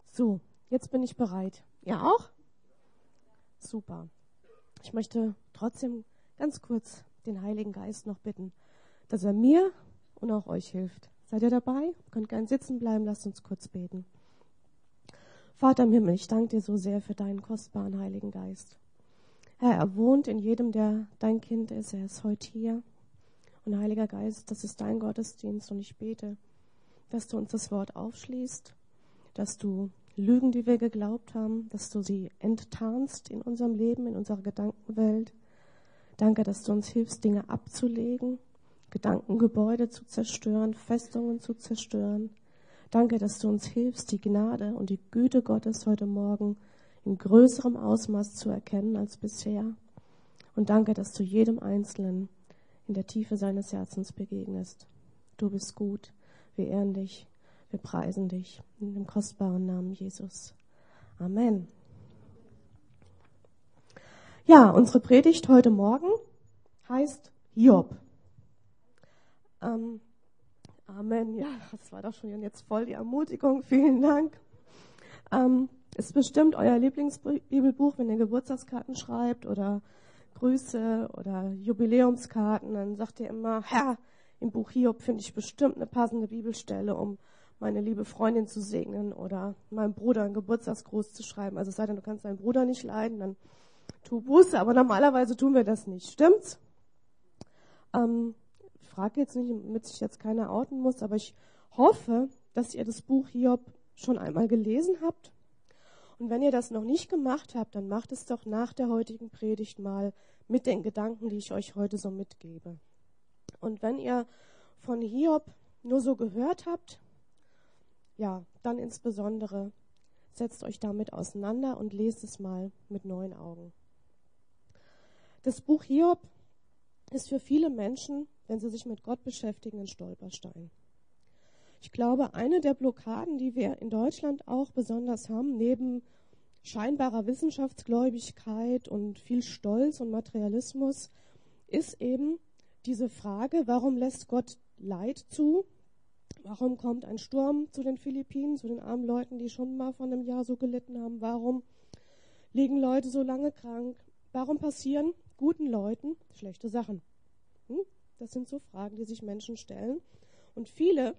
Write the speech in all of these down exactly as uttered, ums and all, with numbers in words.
So, jetzt bin ich bereit. Ihr auch? Super. Ich möchte trotzdem ganz kurz den Heiligen Geist noch bitten, dass er mir und auch euch hilft. Seid ihr dabei? Ihr könnt gern sitzen bleiben, lasst uns kurz beten. Vater im Himmel, ich danke dir so sehr für deinen kostbaren Heiligen Geist. Herr, er wohnt in jedem, der dein Kind ist. Er ist heute hier. Und Heiliger Geist, das ist dein Gottesdienst und ich bete, dass du uns das Wort aufschließt, dass du Lügen, die wir geglaubt haben, dass du sie enttarnst in unserem Leben, in unserer Gedankenwelt. Danke, dass du uns hilfst, Dinge abzulegen, Gedankengebäude zu zerstören, Festungen zu zerstören. Danke, dass du uns hilfst, die Gnade und die Güte Gottes heute Morgen in größerem Ausmaß zu erkennen als bisher. Und danke, dass du jedem Einzelnen in der Tiefe seines Herzens begegnest. Du bist gut, wir ehren dich, wir preisen dich in dem kostbaren Namen Jesus. Amen. Ja, unsere Predigt heute Morgen heißt Hiob. Ähm, Amen. Ja, das war doch schon jetzt voll die Ermutigung. Vielen Dank. Ähm, ist bestimmt euer Lieblingsbibelbuch, wenn ihr Geburtstagskarten schreibt oder Grüße oder Jubiläumskarten, dann sagt ihr immer, Herr, im Buch Hiob finde ich bestimmt eine passende Bibelstelle, um meine liebe Freundin zu segnen oder meinem Bruder einen Geburtstagsgruß zu schreiben. Also es sei denn, du kannst deinen Bruder nicht leiden, dann tu Buße, aber normalerweise tun wir das nicht. Stimmt's? Ähm, ich frage jetzt nicht, damit sich jetzt keiner outen muss, aber ich hoffe, dass ihr das Buch Hiob schon einmal gelesen habt. Und wenn ihr das noch nicht gemacht habt, dann macht es doch nach der heutigen Predigt mal mit den Gedanken, die ich euch heute so mitgebe. Und wenn ihr von Hiob nur so gehört habt, ja, dann insbesondere setzt euch damit auseinander und lest es mal mit neuen Augen. Das Buch Hiob ist für viele Menschen, wenn sie sich mit Gott beschäftigen, ein Stolperstein. Ich glaube, eine der Blockaden, die wir in Deutschland auch besonders haben, neben scheinbarer Wissenschaftsgläubigkeit und viel Stolz und Materialismus, ist eben diese Frage, warum lässt Gott Leid zu? Warum kommt ein Sturm zu den Philippinen, zu den armen Leuten, die schon mal von einem Jahr so gelitten haben? Warum liegen Leute so lange krank? Warum passieren guten Leuten schlechte Sachen? Hm? Das sind so Fragen, die sich Menschen stellen. Und viele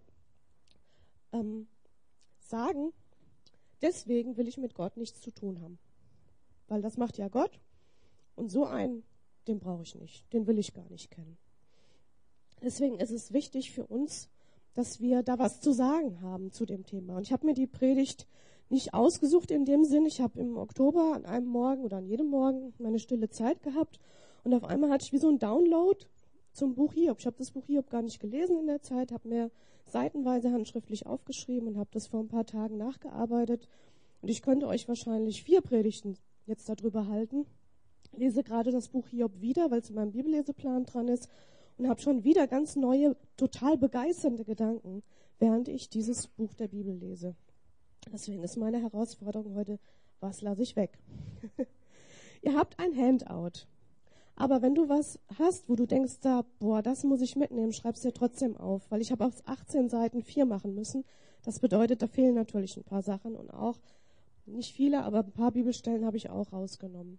ähm, sagen, deswegen will ich mit Gott nichts zu tun haben. Weil das macht ja Gott. Und so einen, den brauche ich nicht. Den will ich gar nicht kennen. Deswegen ist es wichtig für uns, dass wir da was zu sagen haben zu dem Thema. Und ich habe mir die Predigt nicht ausgesucht in dem Sinn. Ich habe im Oktober an einem Morgen oder an jedem Morgen meine stille Zeit gehabt. Und auf einmal hatte ich wie so einen Download zum Buch Hiob. Ich habe das Buch Hiob gar nicht gelesen in der Zeit, habe mir seitenweise handschriftlich aufgeschrieben und habe das vor ein paar Tagen nachgearbeitet. Und ich könnte euch wahrscheinlich vier Predigten jetzt darüber halten. Lese gerade das Buch Hiob wieder, weil es in meinem Bibelleseplan dran ist. Und habe schon wieder ganz neue, total begeisternde Gedanken, während ich dieses Buch der Bibel lese. Deswegen ist meine Herausforderung heute, was lasse ich weg? Ihr habt ein Handout. Aber wenn du was hast, wo du denkst, da, boah, das muss ich mitnehmen, schreib's dir trotzdem auf. Weil ich habe auf achtzehn Seiten vier machen müssen. Das bedeutet, da fehlen natürlich ein paar Sachen und auch, nicht viele, aber ein paar Bibelstellen habe ich auch rausgenommen.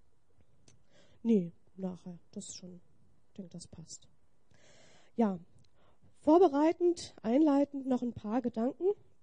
Nee, nachher, das ist schon... Ich denke, das passt. Ja, vorbereitend, einleitend noch ein paar Gedanken.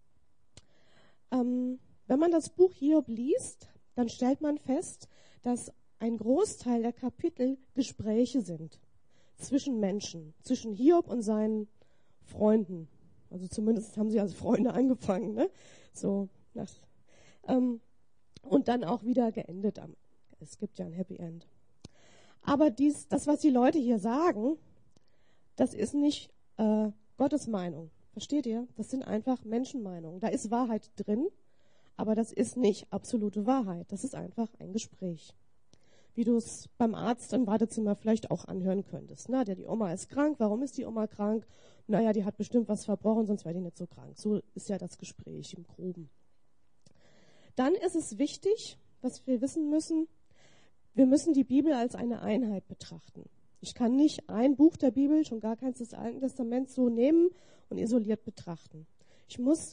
Ähm, wenn man das Buch Hiob liest, dann stellt man fest, dass ein Großteil der Kapitel Gespräche sind zwischen Menschen, zwischen Hiob und seinen Freunden. Also zumindest haben sie als Freunde angefangen, ne? So, nach, ähm, und dann auch wieder geendet. Es gibt ja ein Happy End. Aber dies, das, was die Leute hier sagen, das ist nicht äh, Gottes Meinung. Versteht ihr? Das sind einfach Menschenmeinungen. Da ist Wahrheit drin, aber das ist nicht absolute Wahrheit. Das ist einfach ein Gespräch. Wie du es beim Arzt im Wartezimmer vielleicht auch anhören könntest. Na, der, die Oma ist krank. Warum ist die Oma krank? Naja, die hat bestimmt was verbrochen, sonst wäre die nicht so krank. So ist ja das Gespräch im Groben. Dann ist es wichtig, was wir wissen müssen, wir müssen die Bibel als eine Einheit betrachten. Ich kann nicht ein Buch der Bibel, schon gar keins des Alten Testaments, so nehmen und isoliert betrachten. Ich muss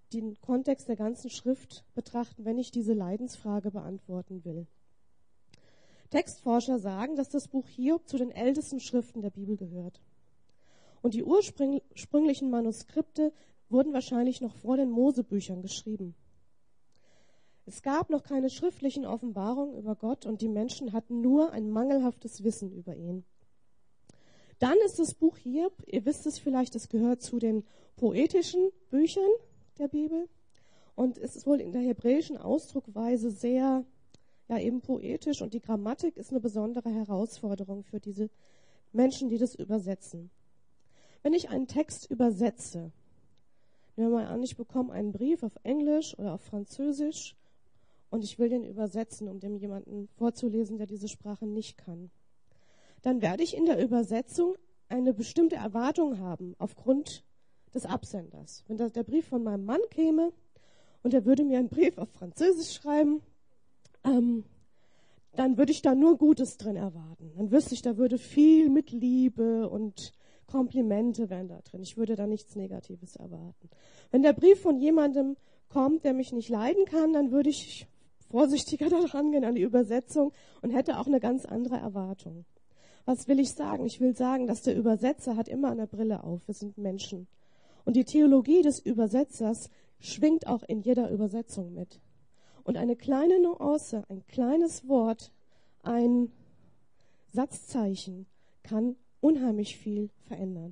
den Kontext der ganzen Schrift betrachten, wenn ich diese Leidensfrage beantworten will. Textforscher sagen, dass das Buch Hiob zu den ältesten Schriften der Bibel gehört. Und die ursprünglichen Manuskripte wurden wahrscheinlich noch vor den Mosebüchern geschrieben. Es gab noch keine schriftlichen Offenbarungen über Gott und die Menschen hatten nur ein mangelhaftes Wissen über ihn. Dann ist das Buch Hiob, ihr wisst es vielleicht, es gehört zu den poetischen Büchern der Bibel und es ist wohl in der hebräischen Ausdruckweise sehr, ja eben poetisch und die Grammatik ist eine besondere Herausforderung für diese Menschen, die das übersetzen. Wenn ich einen Text übersetze, nehmen wir mal an, ich bekomme einen Brief auf Englisch oder auf Französisch und ich will den übersetzen, um dem jemanden vorzulesen, der diese Sprache nicht kann. Dann werde ich in der Übersetzung eine bestimmte Erwartung haben aufgrund des Absenders. Wenn das der Brief von meinem Mann käme und er würde mir einen Brief auf Französisch schreiben, ähm, dann würde ich da nur Gutes drin erwarten. Dann wüsste ich, da würde viel mit Liebe und Komplimente wären da drin. Ich würde da nichts Negatives erwarten. Wenn der Brief von jemandem kommt, der mich nicht leiden kann, dann würde ich vorsichtiger daran gehen an die Übersetzung und hätte auch eine ganz andere Erwartung. Was will ich sagen? Ich will sagen, dass der Übersetzer hat immer eine Brille auf. Wir sind Menschen. Und die Theologie des Übersetzers schwingt auch in jeder Übersetzung mit. Und eine kleine Nuance, ein kleines Wort, ein Satzzeichen kann unheimlich viel verändern.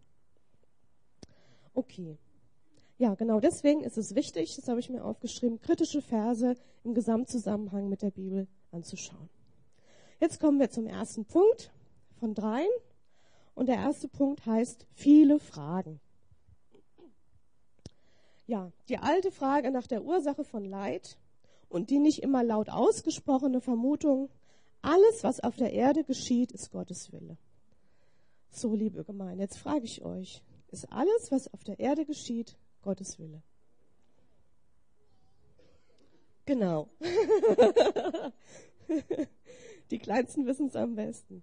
Okay. Ja, genau deswegen ist es wichtig, das habe ich mir aufgeschrieben, kritische Verse im Gesamtzusammenhang mit der Bibel anzuschauen. Jetzt kommen wir zum ersten Punkt von dreien. Und der erste Punkt heißt viele Fragen. Ja, die alte Frage nach der Ursache von Leid und die nicht immer laut ausgesprochene Vermutung, alles, was auf der Erde geschieht, ist Gottes Wille. So, liebe Gemeinde, jetzt frage ich euch, ist alles, was auf der Erde geschieht, Gottes Wille? Genau. Die Kleinsten wissen es am besten.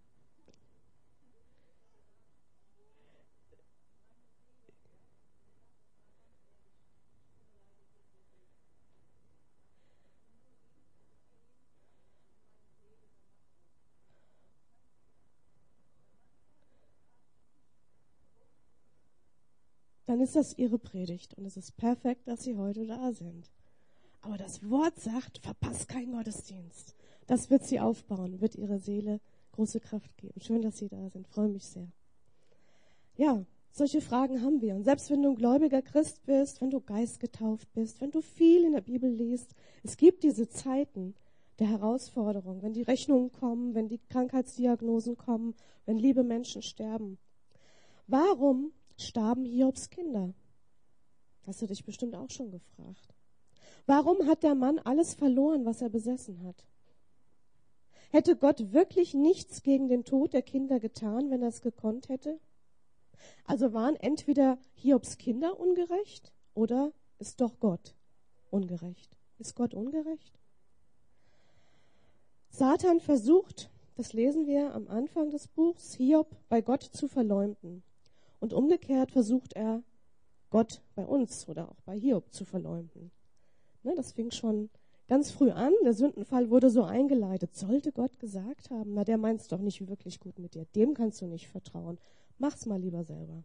Dann ist das ihre Predigt und es ist perfekt, dass sie heute da sind. Aber das Wort sagt, verpasst keinen Gottesdienst. Das wird sie aufbauen, wird ihrer Seele große Kraft geben. Schön, dass Sie da sind, freue mich sehr. Ja, solche Fragen haben wir. Und selbst wenn du ein gläubiger Christ bist, wenn du geistgetauft bist, wenn du viel in der Bibel liest, es gibt diese Zeiten der Herausforderung, wenn die Rechnungen kommen, wenn die Krankheitsdiagnosen kommen, wenn liebe Menschen sterben. Warum starben Hiobs Kinder? Hast du dich bestimmt auch schon gefragt. Warum hat der Mann alles verloren, was er besessen hat? Hätte Gott wirklich nichts gegen den Tod der Kinder getan, wenn er es gekonnt hätte? Also waren entweder Hiobs Kinder ungerecht oder ist doch Gott ungerecht? Ist Gott ungerecht? Satan versucht, das lesen wir am Anfang des Buchs, Hiob bei Gott zu verleumden. Und umgekehrt versucht er, Gott bei uns oder auch bei Hiob zu verleumden. Ne, das fing schon ganz früh an. Der Sündenfall wurde so eingeleitet. Sollte Gott gesagt haben, na, der meint's doch nicht wirklich gut mit dir. Dem kannst du nicht vertrauen. Mach's mal lieber selber.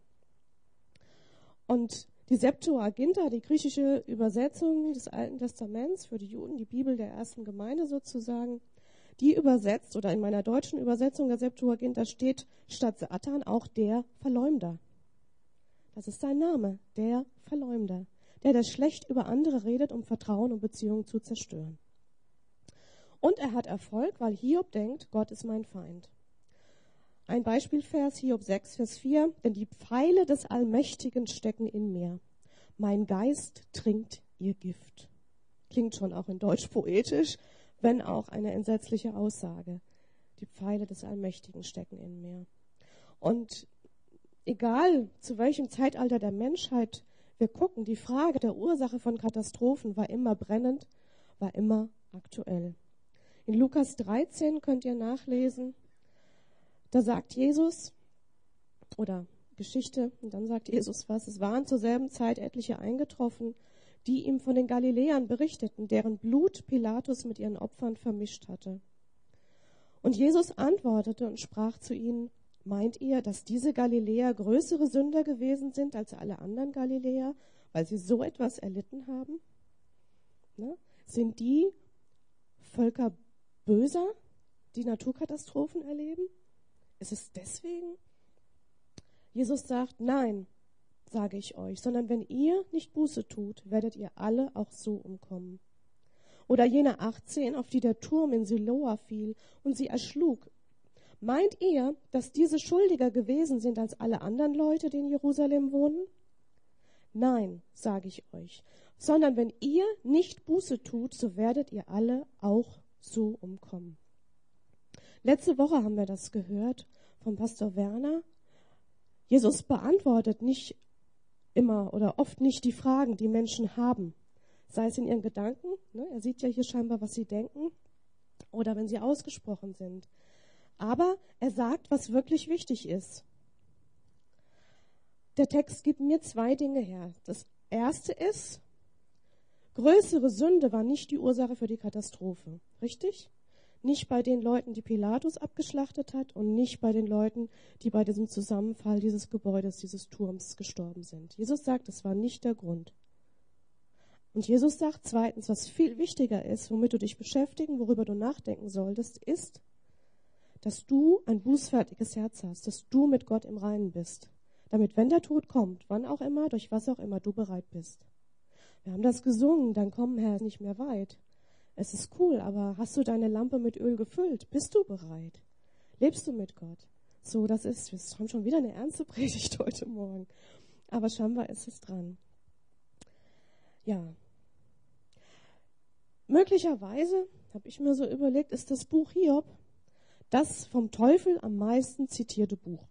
Und die Septuaginta, die griechische Übersetzung des Alten Testaments für die Juden, die Bibel der ersten Gemeinde sozusagen, die übersetzt, oder in meiner deutschen Übersetzung der Septuaginta steht statt Satan auch der Verleumder. Das ist sein Name, der Verleumder. Der, der schlecht über andere redet, um Vertrauen und Beziehungen zu zerstören. Und er hat Erfolg, weil Hiob denkt, Gott ist mein Feind. Ein Beispielvers, Hiob sechs, Vers vier. Denn die Pfeile des Allmächtigen stecken in mir. Mein Geist trinkt ihr Gift. Klingt schon auch in Deutsch poetisch, wenn auch eine entsetzliche Aussage. Die Pfeile des Allmächtigen stecken in mir. Und egal, zu welchem Zeitalter der Menschheit wir gucken, die Frage der Ursache von Katastrophen war immer brennend, war immer aktuell. In Lukas dreizehn könnt ihr nachlesen, da sagt Jesus, oder Geschichte, und dann sagt Jesus was, es waren zur selben Zeit etliche eingetroffen, die ihm von den Galiläern berichteten, deren Blut Pilatus mit ihren Opfern vermischt hatte. Und Jesus antwortete und sprach zu ihnen, meint ihr, dass diese Galiläer größere Sünder gewesen sind als alle anderen Galiläer, weil sie so etwas erlitten haben? Ne? Sind die Völker böser, die Naturkatastrophen erleben? Ist es deswegen? Jesus sagt, nein, sage ich euch, sondern wenn ihr nicht Buße tut, werdet ihr alle auch so umkommen. Oder jene achtzehn, auf die der Turm in Siloa fiel und sie erschlug. Meint ihr, dass diese schuldiger gewesen sind als alle anderen Leute, die in Jerusalem wohnen? Nein, sage ich euch, sondern wenn ihr nicht Buße tut, so werdet ihr alle auch so umkommen. Letzte Woche haben wir das gehört vom Pastor Werner. Jesus beantwortet nicht immer oder oft nicht die Fragen, die Menschen haben. Sei es in ihren Gedanken, ne? Er sieht ja hier scheinbar, was sie denken, oder wenn sie ausgesprochen sind. Aber er sagt, was wirklich wichtig ist. Der Text gibt mir zwei Dinge her. Das erste ist, größere Sünde war nicht die Ursache für die Katastrophe. Richtig? Nicht bei den Leuten, die Pilatus abgeschlachtet hat und nicht bei den Leuten, die bei diesem Zusammenfall dieses Gebäudes, dieses Turms gestorben sind. Jesus sagt, das war nicht der Grund. Und Jesus sagt zweitens, was viel wichtiger ist, womit du dich beschäftigen, worüber du nachdenken solltest, ist, dass du ein bußfertiges Herz hast, dass du mit Gott im Reinen bist. Damit, wenn der Tod kommt, wann auch immer, durch was auch immer, du bereit bist. Wir haben das gesungen, dann kommen Herr nicht mehr weit. Es ist cool, aber hast du deine Lampe mit Öl gefüllt? Bist du bereit? Lebst du mit Gott? So, das ist, wir haben schon wieder eine ernste Predigt heute Morgen. Aber scheinbar ist es dran. Ja. Möglicherweise, habe ich mir so überlegt, ist das Buch Hiob das vom Teufel am meisten zitierte Buch.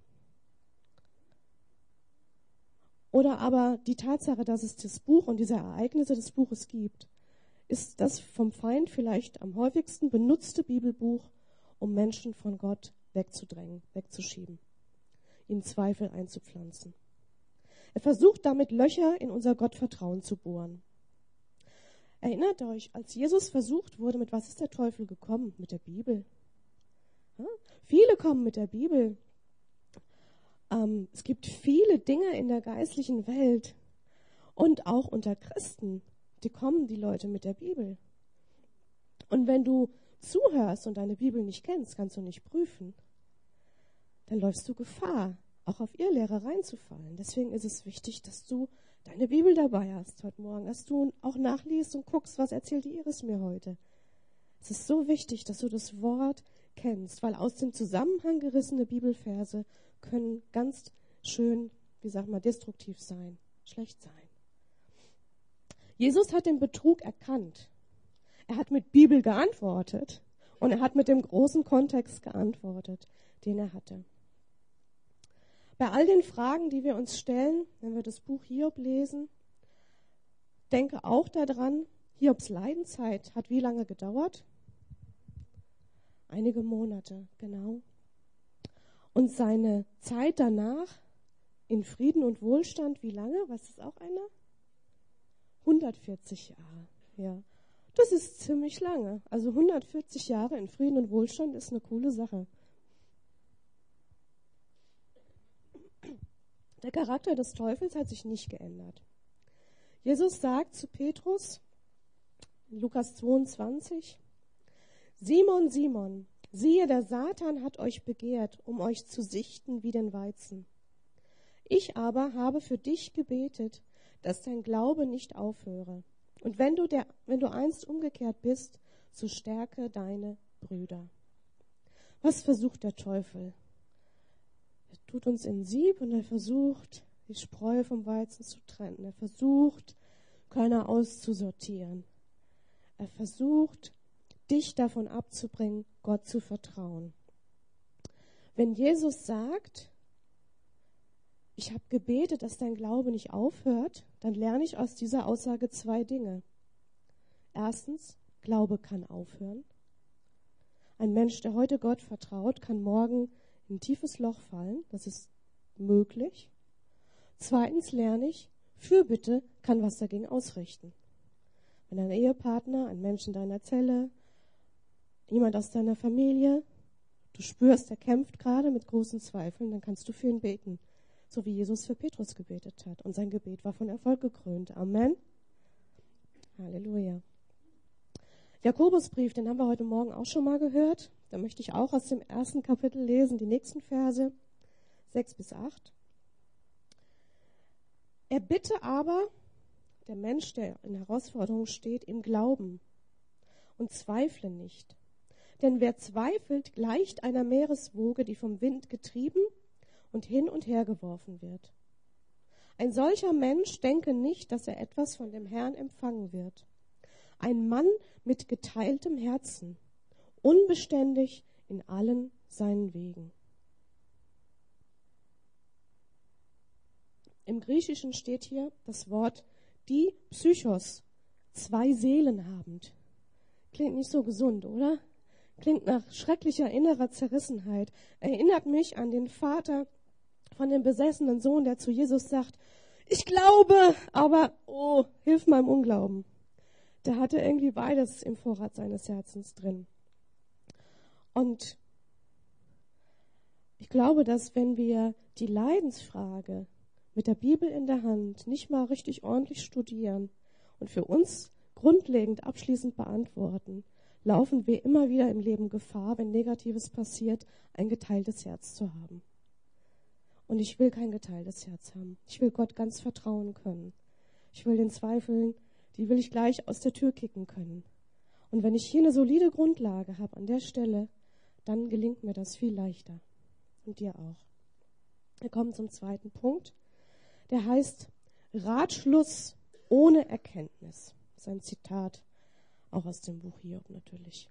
Oder aber die Tatsache, dass es das Buch und diese Ereignisse des Buches gibt, ist das vom Feind vielleicht am häufigsten benutzte Bibelbuch, um Menschen von Gott wegzudrängen, wegzuschieben, ihnen Zweifel einzupflanzen. Er versucht damit Löcher in unser Gottvertrauen zu bohren. Erinnert euch, als Jesus versucht wurde, mit was ist der Teufel gekommen? Mit der Bibel. Ja? Viele kommen mit der Bibel. Ähm, es gibt viele Dinge in der geistlichen Welt und auch unter Christen, die kommen die Leute mit der Bibel. Und wenn du zuhörst und deine Bibel nicht kennst, kannst du nicht prüfen, dann läufst du Gefahr, auch auf Irrlehrer reinzufallen. Deswegen ist es wichtig, dass du deine Bibel dabei hast heute Morgen, dass du auch nachliest und guckst, was erzählt die Iris mir heute. Es ist so wichtig, dass du das Wort kennst, weil aus dem Zusammenhang gerissene Bibelverse können ganz schön, wie sag mal, destruktiv sein, schlecht sein. Jesus hat den Betrug erkannt. Er hat mit Bibel geantwortet und er hat mit dem großen Kontext geantwortet, den er hatte. Bei all den Fragen, die wir uns stellen, wenn wir das Buch Hiob lesen, denke auch daran, Hiobs Leidenszeit hat wie lange gedauert? Einige Monate, genau. Und seine Zeit danach in Frieden und Wohlstand, wie lange? Was ist auch eine? hundertvierzig Jahre, ja. Das ist ziemlich lange. Also hundertvierzig Jahre in Frieden und Wohlstand ist eine coole Sache. Der Charakter des Teufels hat sich nicht geändert. Jesus sagt zu Petrus, in Lukas zweiundzwanzig, Simon, Simon, siehe, der Satan hat euch begehrt, um euch zu sichten wie den Weizen. Ich aber habe für dich gebetet, dass dein Glaube nicht aufhöre. Und wenn du, der, wenn du einst umgekehrt bist, so stärke deine Brüder. Was versucht der Teufel? Er tut uns in Sieb und er versucht, die Spreu vom Weizen zu trennen. Er versucht, Körner auszusortieren. Er versucht, dich davon abzubringen, Gott zu vertrauen. Wenn Jesus sagt, ich habe gebetet, dass dein Glaube nicht aufhört, dann lerne ich aus dieser Aussage zwei Dinge. Erstens, Glaube kann aufhören. Ein Mensch, der heute Gott vertraut, kann morgen in ein tiefes Loch fallen. Das ist möglich. Zweitens lerne ich, Fürbitte kann was dagegen ausrichten. Wenn dein Ehepartner, ein Mensch in deiner Zelle, jemand aus deiner Familie, du spürst, er kämpft gerade mit großen Zweifeln, dann kannst du für ihn beten, so wie Jesus für Petrus gebetet hat. Und sein Gebet war von Erfolg gekrönt. Amen. Halleluja. Jakobusbrief, den haben wir heute Morgen auch schon mal gehört. Da möchte ich auch aus dem ersten Kapitel lesen, die nächsten Verse, sechs bis acht. Er bitte aber, der Mensch, der in Herausforderung steht, im Glauben und zweifle nicht. Denn wer zweifelt, gleicht einer Meereswoge, die vom Wind getrieben und hin und her geworfen wird. Ein solcher Mensch denke nicht, dass er etwas von dem Herrn empfangen wird. Ein Mann mit geteiltem Herzen, unbeständig in allen seinen Wegen. Im Griechischen steht hier das Wort die Psychos, zwei Seelen habend. Klingt nicht so gesund, oder? Klingt nach schrecklicher innerer Zerrissenheit. Erinnert mich an den Vater von dem besessenen Sohn, der zu Jesus sagt, ich glaube, aber oh, hilf meinem Unglauben. Der hatte irgendwie beides im Vorrat seines Herzens drin. Und ich glaube, dass wenn wir die Leidensfrage mit der Bibel in der Hand nicht mal richtig ordentlich studieren und für uns grundlegend abschließend beantworten, laufen wir immer wieder im Leben Gefahr, wenn Negatives passiert, ein geteiltes Herz zu haben. Und ich will kein geteiltes Herz haben. Ich will Gott ganz vertrauen können. Ich will den Zweifeln, die will ich gleich aus der Tür kicken können. Und wenn ich hier eine solide Grundlage habe an der Stelle, dann gelingt mir das viel leichter. Und dir auch. Wir kommen zum zweiten Punkt. Der heißt Ratschluss ohne Erkenntnis. Das ist ein Zitat, auch aus dem Buch Hiob natürlich.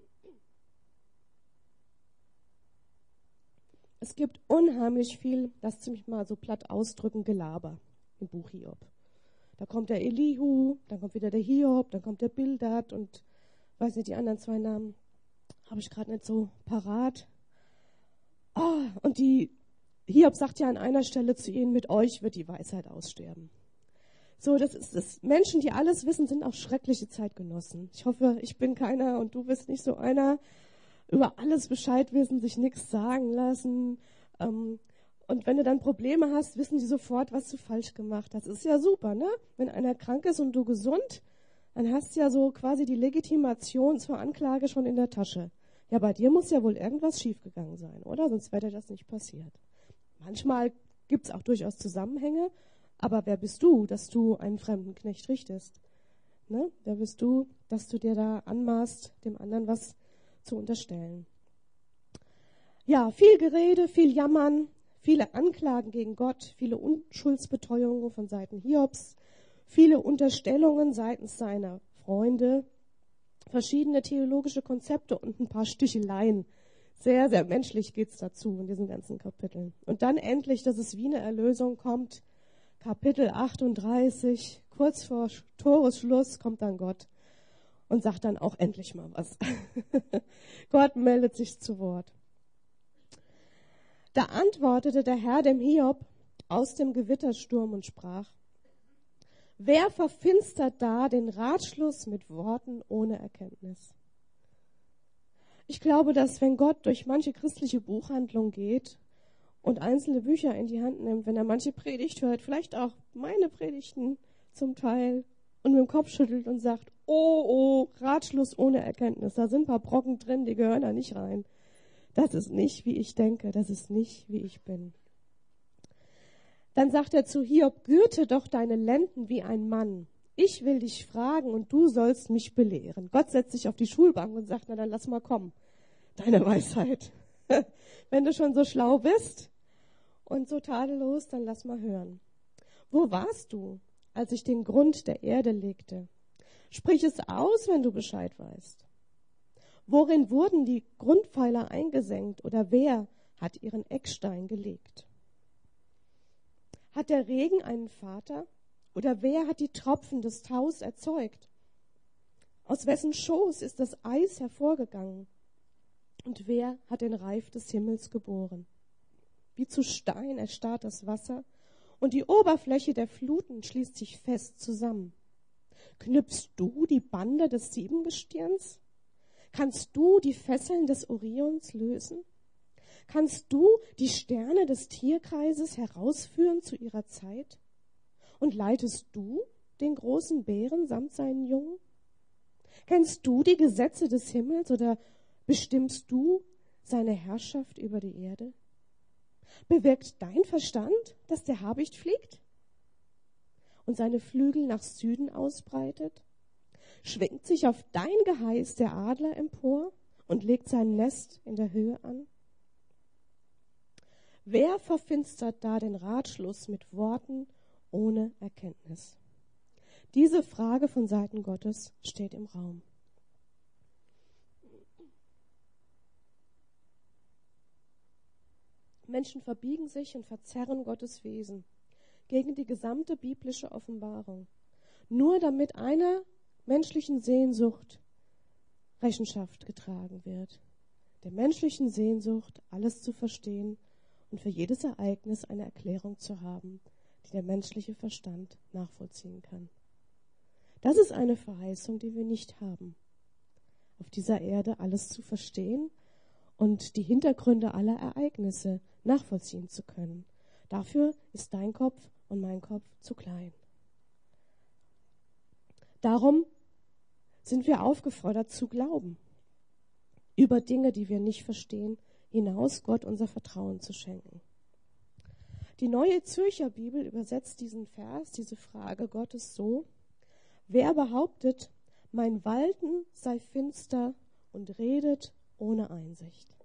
Es gibt unheimlich viel, das mich mal so platt ausdrücken, Gelaber im Buch Hiob. Da kommt der Elihu, dann kommt wieder der Hiob, dann kommt der Bildad und weiß nicht, die anderen zwei Namen habe ich gerade nicht so parat. Oh, und die Hiob sagt ja an einer Stelle zu ihnen, mit euch wird die Weisheit aussterben. So, das ist es. Menschen, die alles wissen, sind auch schreckliche Zeitgenossen. Ich hoffe, ich bin keiner und du bist nicht so einer. Über alles Bescheid wissen, sich nichts sagen lassen. Ähm, und wenn du dann Probleme hast, wissen die sofort, was du falsch gemacht hast. Das ist ja super, ne? Wenn einer krank ist und du gesund, dann hast du ja so quasi die Legitimation zur Anklage schon in der Tasche. Ja, bei dir muss ja wohl irgendwas schiefgegangen sein, oder? Sonst wäre dir das nicht passiert. Manchmal gibt es auch durchaus Zusammenhänge, aber wer bist du, dass du einen fremden Knecht richtest? Ne? Wer bist du, dass du dir da anmaßt, dem anderen was zu unterstellen? Ja, viel Gerede, viel Jammern, viele Anklagen gegen Gott, viele Unschuldsbeteuerungen von Seiten Hiobs, viele Unterstellungen seitens seiner Freunde, verschiedene theologische Konzepte und ein paar Sticheleien. Sehr, sehr menschlich geht's dazu in diesen ganzen Kapiteln. Und dann endlich, dass es wie eine Erlösung kommt, Kapitel achtunddreißig, kurz vor Toresschluss kommt dann Gott und sagt dann auch endlich mal was. Gott meldet sich zu Wort. Da antwortete der Herr dem Hiob aus dem Gewittersturm und sprach, wer verfinstert da den Ratschluss mit Worten ohne Erkenntnis? Ich glaube, dass wenn Gott durch manche christliche Buchhandlung geht und einzelne Bücher in die Hand nimmt, wenn er manche Predigt hört, vielleicht auch meine Predigten zum Teil, und mit dem Kopf schüttelt und sagt, oh, oh, Ratschluss ohne Erkenntnis, da sind ein paar Brocken drin, die gehören da nicht rein. Das ist nicht, wie ich denke, das ist nicht, wie ich bin. Dann sagt er zu Hiob, gürte doch deine Lenden wie ein Mann. Ich will dich fragen und du sollst mich belehren. Gott setzt sich auf die Schulbank und sagt, na dann lass mal kommen, deine Weisheit. Wenn du schon so schlau bist und so tadellos, dann lass mal hören. Wo warst du, als ich den Grund der Erde legte? Sprich es aus, wenn du Bescheid weißt. Worin wurden die Grundpfeiler eingesenkt oder wer hat ihren Eckstein gelegt? Hat der Regen einen Vater? Oder wer hat die Tropfen des Taus erzeugt? Aus wessen Schoß ist das Eis hervorgegangen? Und wer hat den Reif des Himmels geboren? Wie zu Stein erstarrt das Wasser und die Oberfläche der Fluten schließt sich fest zusammen. Knüpfst du die Bande des Siebengestirns? Kannst du die Fesseln des Orions lösen? Kannst du die Sterne des Tierkreises herausführen zu ihrer Zeit? Und leitest du den großen Bären samt seinen Jungen? Kennst du die Gesetze des Himmels oder bestimmst du seine Herrschaft über die Erde? Bewirkt dein Verstand, dass der Habicht fliegt und seine Flügel nach Süden ausbreitet? Schwingt sich auf dein Geheiß der Adler empor und legt sein Nest in der Höhe an? Wer verfinstert da den Ratschluss mit Worten ohne Erkenntnis? Diese Frage von Seiten Gottes steht im Raum. Menschen verbiegen sich und verzerren Gottes Wesen gegen die gesamte biblische Offenbarung, nur damit einer menschlichen Sehnsucht Rechenschaft getragen wird, der menschlichen Sehnsucht, alles zu verstehen und für jedes Ereignis eine Erklärung zu haben, die der menschliche Verstand nachvollziehen kann. Das ist eine Verheißung, die wir nicht haben, auf dieser Erde alles zu verstehen und die Hintergründe aller Ereignisse nachvollziehen zu können. Dafür ist dein Kopf und mein Kopf zu klein. Darum sind wir aufgefordert zu glauben, über Dinge, die wir nicht verstehen, hinaus Gott unser Vertrauen zu schenken. Die Neue Zürcher Bibel übersetzt diesen Vers, diese Frage Gottes so: Wer behauptet, mein Walten sei finster und redet ohne Einsicht?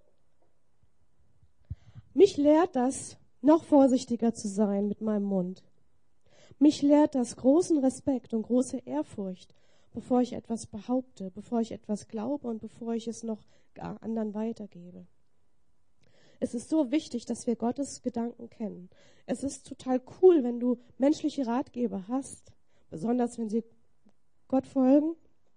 Mich lehrt das, noch vorsichtiger zu sein mit meinem Mund. Mich lehrt das großen Respekt und große Ehrfurcht, bevor ich etwas behaupte, bevor ich etwas glaube und bevor ich es noch gar anderen weitergebe. Es ist so wichtig, dass wir Gottes Gedanken kennen. Es ist total cool, wenn du menschliche Ratgeber hast, besonders wenn sie Gott folgen.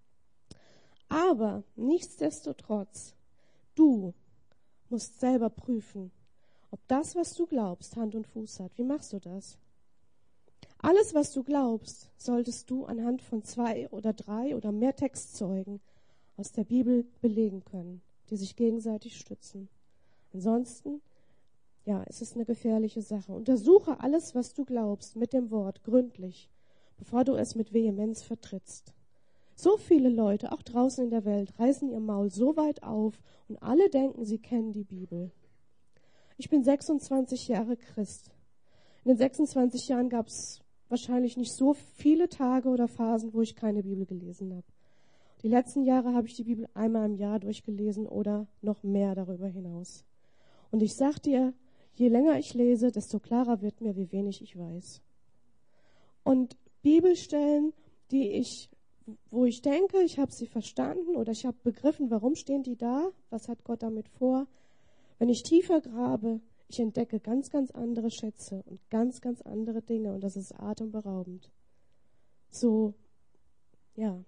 Aber nichtsdestotrotz, du musst selber prüfen, ob das, was du glaubst, Hand und Fuß hat. Wie machst du das? Alles, was du glaubst, solltest du anhand von zwei oder drei oder mehr Textzeugen aus der Bibel belegen können, die sich gegenseitig stützen. Ansonsten, ja, es ist eine gefährliche Sache. Untersuche alles, was du glaubst, mit dem Wort gründlich, bevor du es mit Vehemenz vertrittst. So viele Leute, auch draußen in der Welt, reißen ihr Maul so weit auf und alle denken, sie kennen die Bibel. Ich bin sechsundzwanzig Jahre Christ. In den sechsundzwanzig Jahren gab es wahrscheinlich nicht so viele Tage oder Phasen, wo ich keine Bibel gelesen habe. Die letzten Jahre habe ich die Bibel einmal im Jahr durchgelesen oder noch mehr darüber hinaus. Und ich sag dir, je länger ich lese, desto klarer wird mir, wie wenig ich weiß. Und Bibelstellen, die ich, wo ich denke, ich habe sie verstanden oder ich habe begriffen, warum stehen die da, was hat Gott damit vor. Wenn ich tiefer grabe, ich entdecke ganz, ganz andere Schätze und ganz, ganz andere Dinge und das ist atemberaubend. So, ja.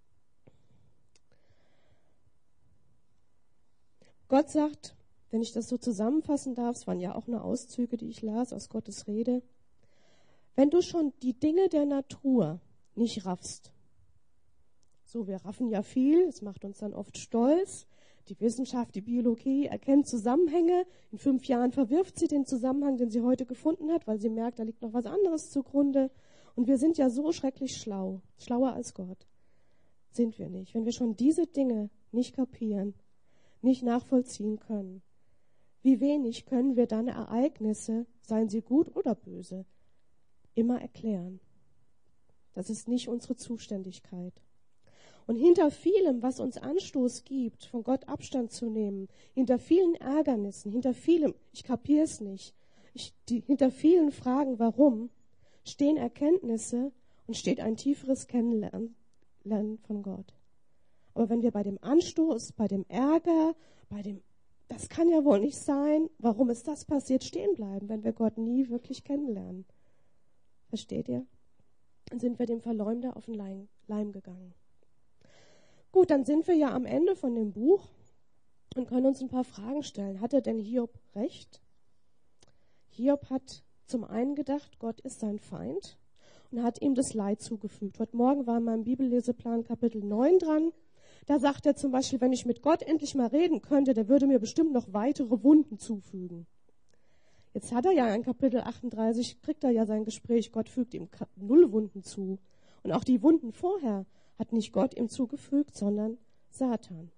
Gott sagt, wenn ich das so zusammenfassen darf, es waren ja auch nur Auszüge, die ich las aus Gottes Rede, wenn du schon die Dinge der Natur nicht raffst, so, wir raffen ja viel, es macht uns dann oft stolz, die Wissenschaft, die Biologie erkennt Zusammenhänge, in fünf Jahren verwirft sie den Zusammenhang, den sie heute gefunden hat, weil sie merkt, da liegt noch was anderes zugrunde und wir sind ja so schrecklich schlau, schlauer als Gott, sind wir nicht, wenn wir schon diese Dinge nicht kapieren, nicht nachvollziehen können. Wie wenig können wir dann Ereignisse, seien sie gut oder böse, immer erklären. Das ist nicht unsere Zuständigkeit. Und hinter vielem, was uns Anstoß gibt, von Gott Abstand zu nehmen, hinter vielen Ärgernissen, hinter vielem, ich kapiere es nicht, ich, die, hinter vielen Fragen, warum, stehen Erkenntnisse und steht ein tieferes Kennenlernen von Gott. Aber wenn wir bei dem Anstoß, bei dem Ärger, bei dem das kann ja wohl nicht sein, warum ist das passiert, stehen bleiben, wenn wir Gott nie wirklich kennenlernen. Versteht ihr? Dann sind wir dem Verleumder auf den Leim, Leim gegangen. Gut, dann sind wir ja am Ende von dem Buch und können uns ein paar Fragen stellen. Hatte denn Hiob recht? Hiob hat zum einen gedacht, Gott ist sein Feind und hat ihm das Leid zugefügt. Heute Morgen war in meinem Bibelleseplan Kapitel neun dran. Da sagt er zum Beispiel, wenn ich mit Gott endlich mal reden könnte, der würde mir bestimmt noch weitere Wunden zufügen. Jetzt hat er ja in Kapitel achtunddreißig, kriegt er ja sein Gespräch, Gott fügt ihm null Wunden zu. Und auch die Wunden vorher hat nicht Gott ihm zugefügt, sondern Satan.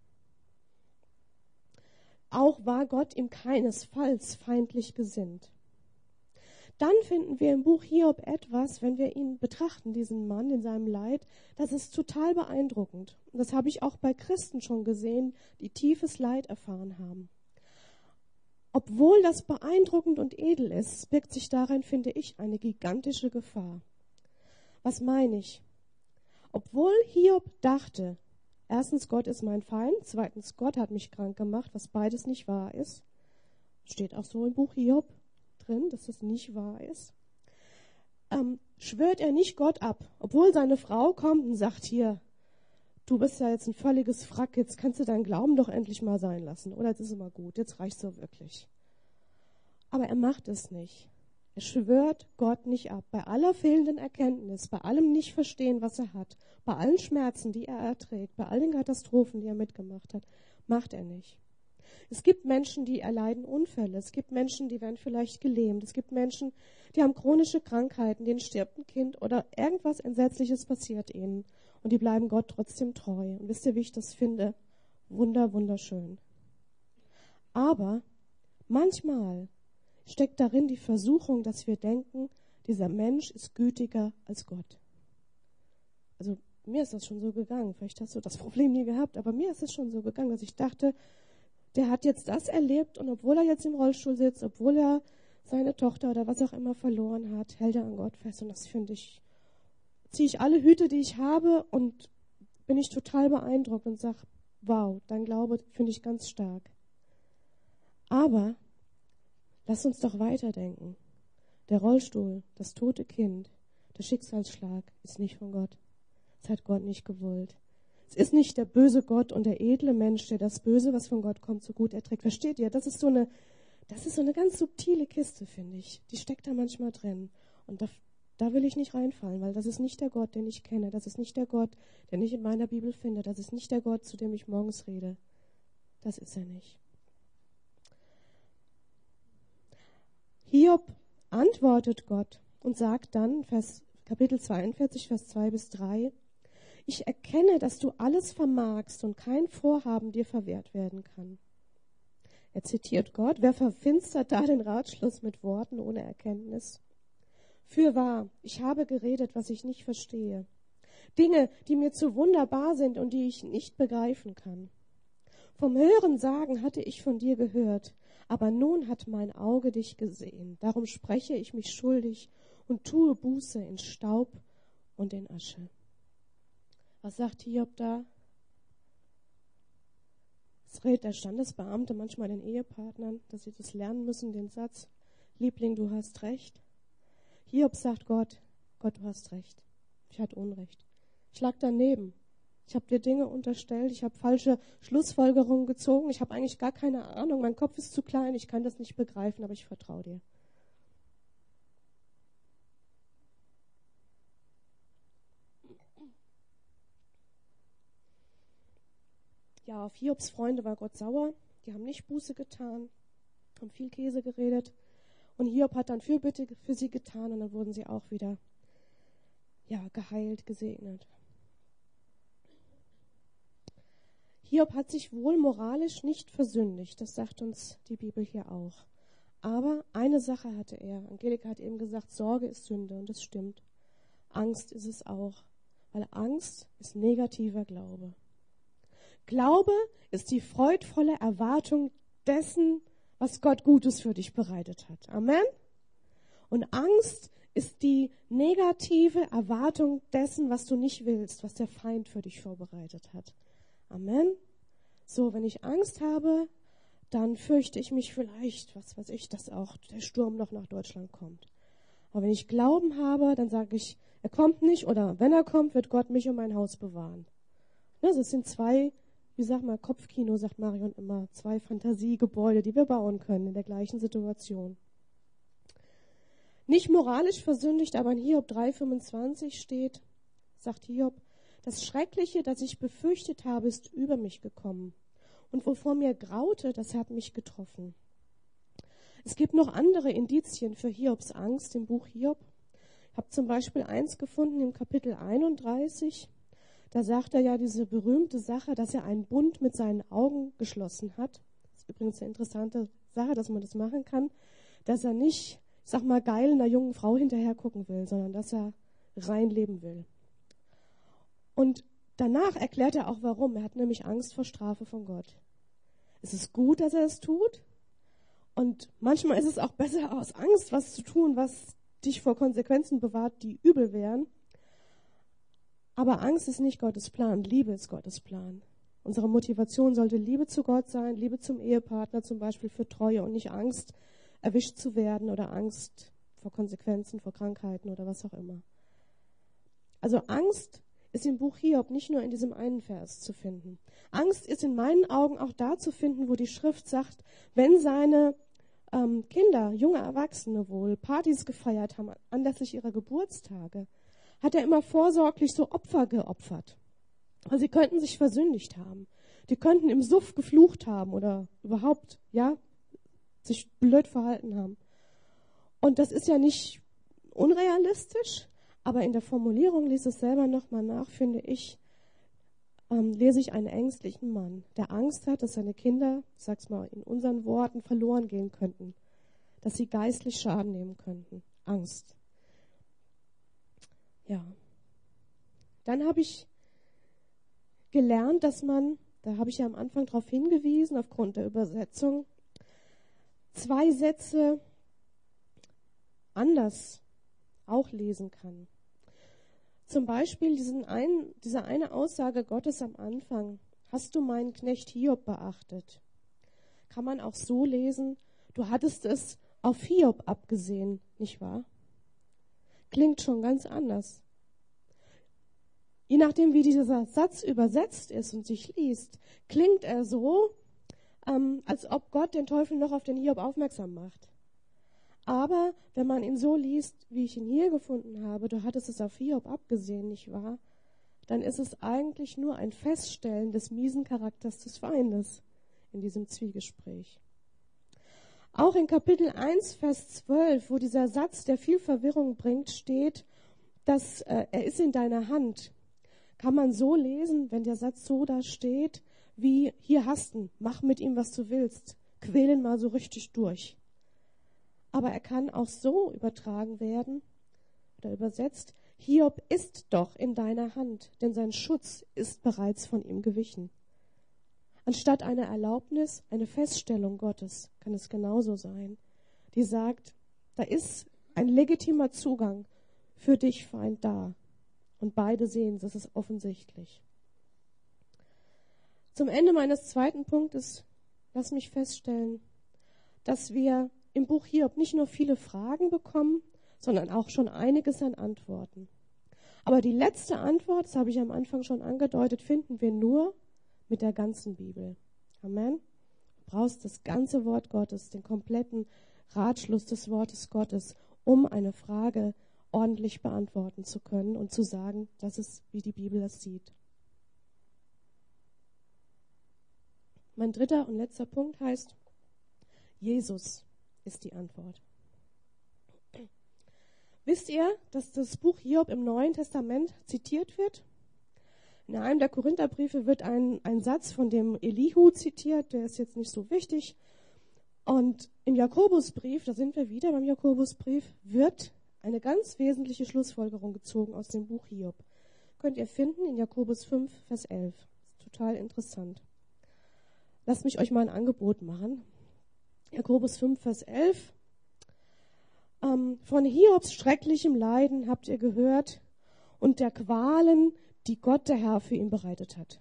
Auch war Gott ihm keinesfalls feindlich gesinnt. Dann finden wir im Buch Hiob etwas, wenn wir ihn betrachten, diesen Mann in seinem Leid, das ist total beeindruckend. Und das habe ich auch bei Christen schon gesehen, die tiefes Leid erfahren haben. Obwohl das beeindruckend und edel ist, birgt sich darin, finde ich, eine gigantische Gefahr. Was meine ich? Obwohl Hiob dachte, erstens, Gott ist mein Feind, zweitens, Gott hat mich krank gemacht, was beides nicht wahr ist, steht auch so im Buch Hiob drin, dass das nicht wahr ist, ähm, schwört er nicht Gott ab, obwohl seine Frau kommt und sagt, hier, du bist ja jetzt ein völliges Wrack, jetzt kannst du deinen Glauben doch endlich mal sein lassen. Oder jetzt ist es mal gut, jetzt reicht's so wirklich. Aber er macht es nicht. Er schwört Gott nicht ab. Bei aller fehlenden Erkenntnis, bei allem Nicht-Verstehen, was er hat, bei allen Schmerzen, die er erträgt, bei all den Katastrophen, die er mitgemacht hat, macht er nicht. Es gibt Menschen, die erleiden Unfälle. Es gibt Menschen, die werden vielleicht gelähmt. Es gibt Menschen, die haben chronische Krankheiten, denen stirbt ein Kind oder irgendwas Entsetzliches passiert ihnen. Und die bleiben Gott trotzdem treu. Und wisst ihr, wie ich das finde? Wunder, wunderschön. Aber manchmal steckt darin die Versuchung, dass wir denken, dieser Mensch ist gütiger als Gott. Also mir ist das schon so gegangen. Vielleicht hast du das Problem nie gehabt, aber mir ist es schon so gegangen, dass ich dachte, der hat jetzt das erlebt und obwohl er jetzt im Rollstuhl sitzt, obwohl er seine Tochter oder was auch immer verloren hat, hält er an Gott fest. Und das finde ich, ziehe ich alle Hüte, die ich habe und bin ich total beeindruckt und sage, wow, dein Glaube finde ich ganz stark. Aber lass uns doch weiterdenken. Der Rollstuhl, das tote Kind, der Schicksalsschlag ist nicht von Gott. Das hat Gott nicht gewollt. Es ist nicht der böse Gott und der edle Mensch, der das Böse, was von Gott kommt, so gut erträgt. Versteht ihr? Das ist so eine, das ist so eine ganz subtile Kiste, finde ich. Die steckt da manchmal drin. Und da, da will ich nicht reinfallen, weil das ist nicht der Gott, den ich kenne. Das ist nicht der Gott, den ich in meiner Bibel finde. Das ist nicht der Gott, zu dem ich morgens rede. Das ist er nicht. Hiob antwortet Gott und sagt dann, Vers, Kapitel zweiundvierzig, Vers zwei bis drei, ich erkenne, dass du alles vermagst und kein Vorhaben dir verwehrt werden kann. Er zitiert Gott, wer verfinstert da den Ratschluss mit Worten ohne Erkenntnis? Fürwahr, ich habe geredet, was ich nicht verstehe. Dinge, die mir zu wunderbar sind und die ich nicht begreifen kann. Vom Hören sagen hatte ich von dir gehört, aber nun hat mein Auge dich gesehen. Darum spreche ich mich schuldig und tue Buße in Staub und in Asche. Was sagt Hiob da? Es rät der Standesbeamte manchmal den Ehepartnern, dass sie das lernen müssen, den Satz, Liebling, du hast recht. Hiob sagt Gott, Gott, du hast recht. Ich hatte Unrecht. Ich lag daneben. Ich habe dir Dinge unterstellt, ich habe falsche Schlussfolgerungen gezogen, ich habe eigentlich gar keine Ahnung, mein Kopf ist zu klein, ich kann das nicht begreifen, aber ich vertraue dir. Ja, auf Hiobs Freunde war Gott sauer, die haben nicht Buße getan, haben viel Käse geredet und Hiob hat dann Fürbitte für sie getan und dann wurden sie auch wieder ja, geheilt, gesegnet. Hiob hat sich wohl moralisch nicht versündigt, das sagt uns die Bibel hier auch. Aber eine Sache hatte er. Angelika hat eben gesagt, Sorge ist Sünde und das stimmt. Angst ist es auch, weil Angst ist negativer Glaube. Glaube ist die freudvolle Erwartung dessen, was Gott Gutes für dich bereitet hat. Amen? Und Angst ist die negative Erwartung dessen, was du nicht willst, was der Feind für dich vorbereitet hat. Amen? So, wenn ich Angst habe, dann fürchte ich mich vielleicht, was weiß ich, dass auch der Sturm noch nach Deutschland kommt. Aber wenn ich Glauben habe, dann sage ich, er kommt nicht oder wenn er kommt, wird Gott mich und mein Haus bewahren. Das sind zwei, wie sagt man, Kopfkino, sagt Marion immer, zwei Fantasiegebäude, die wir bauen können in der gleichen Situation. Nicht moralisch versündigt, aber in Hiob drei fünfundzwanzig steht, sagt Hiob, das Schreckliche, das ich befürchtet habe, ist über mich gekommen. Und wovor mir graute, das hat mich getroffen. Es gibt noch andere Indizien für Hiobs Angst im Buch Hiob. Ich habe zum Beispiel eins gefunden im Kapitel einunddreißig. Da sagt er ja diese berühmte Sache, dass er einen Bund mit seinen Augen geschlossen hat. Das ist übrigens eine interessante Sache, dass man das machen kann. Dass er nicht, ich sag mal, geil einer jungen Frau hinterher gucken will, sondern dass er rein leben will. Und danach erklärt er auch, warum. Er hat nämlich Angst vor Strafe von Gott. Es ist gut, dass er es tut. Und manchmal ist es auch besser, aus Angst was zu tun, was dich vor Konsequenzen bewahrt, die übel wären. Aber Angst ist nicht Gottes Plan. Liebe ist Gottes Plan. Unsere Motivation sollte Liebe zu Gott sein, Liebe zum Ehepartner zum Beispiel für Treue und nicht Angst, erwischt zu werden oder Angst vor Konsequenzen, vor Krankheiten oder was auch immer. Also Angst ist im Buch Hiob nicht nur in diesem einen Vers zu finden. Angst ist in meinen Augen auch da zu finden, wo die Schrift sagt, wenn seine ähm, Kinder, junge Erwachsene wohl, Partys gefeiert haben anlässlich ihrer Geburtstage, hat er immer vorsorglich so Opfer geopfert. Also sie könnten sich versündigt haben. Die könnten im Suff geflucht haben oder überhaupt, ja, sich blöd verhalten haben. Und das ist ja nicht unrealistisch, aber in der Formulierung, lese es selber nochmal nach, finde ich, ähm, lese ich einen ängstlichen Mann, der Angst hat, dass seine Kinder, ich sag's mal in unseren Worten, verloren gehen könnten, dass sie geistlich Schaden nehmen könnten. Angst. Ja. Dann habe ich gelernt, dass man, da habe ich ja am Anfang darauf hingewiesen, aufgrund der Übersetzung, zwei Sätze anders auch lesen kann. Zum Beispiel diesen einen, diese eine Aussage Gottes am Anfang, hast du meinen Knecht Hiob beachtet? Kann man auch so lesen, du hattest es auf Hiob abgesehen, nicht wahr? Klingt schon ganz anders. Je nachdem, wie dieser Satz übersetzt ist und sich liest, klingt er so, ähm, als ob Gott den Teufel noch auf den Hiob aufmerksam macht. Aber wenn man ihn so liest, wie ich ihn hier gefunden habe, du hattest es auf Hiob abgesehen, nicht wahr? Dann ist es eigentlich nur ein Feststellen des miesen Charakters des Feindes in diesem Zwiegespräch. Auch in Kapitel eins, Vers zwölf, wo dieser Satz, der viel Verwirrung bringt, steht, dass äh, er ist in deiner Hand. Kann man so lesen, wenn der Satz so da steht, wie hier hast ihn, mach mit ihm, was du willst, quäl ihn mal so richtig durch. Aber er kann auch so übertragen werden oder übersetzt, Hiob ist doch in deiner Hand, denn sein Schutz ist bereits von ihm gewichen. Anstatt einer Erlaubnis, eine Feststellung Gottes, kann es genauso sein, die sagt, da ist ein legitimer Zugang für dich, Feind, da. Und beide sehen, das ist offensichtlich. Zum Ende meines zweiten Punktes, lass mich feststellen, dass wir im Buch Hiob nicht nur viele Fragen bekommen, sondern auch schon einiges an Antworten. Aber die letzte Antwort, das habe ich am Anfang schon angedeutet, finden wir nur mit der ganzen Bibel. Amen. Du brauchst das ganze Wort Gottes, den kompletten Ratschluss des Wortes Gottes, um eine Frage ordentlich beantworten zu können und zu sagen, das ist, wie die Bibel das sieht. Mein dritter und letzter Punkt heißt, Jesus ist die Antwort. Wisst ihr, dass das Buch Hiob im Neuen Testament zitiert wird? In einem der Korintherbriefe wird ein, ein Satz von dem Elihu zitiert, der ist jetzt nicht so wichtig. Und im Jakobusbrief, da sind wir wieder beim Jakobusbrief, wird eine ganz wesentliche Schlussfolgerung gezogen aus dem Buch Hiob. Könnt ihr finden in Jakobus fünf, Vers elf. Total interessant. Lasst mich euch mal ein Angebot machen. Jakobus fünf, Vers elf. Ähm, von Hiobs schrecklichem Leiden habt ihr gehört und der Qualen, die Gott der Herr für ihn bereitet hat.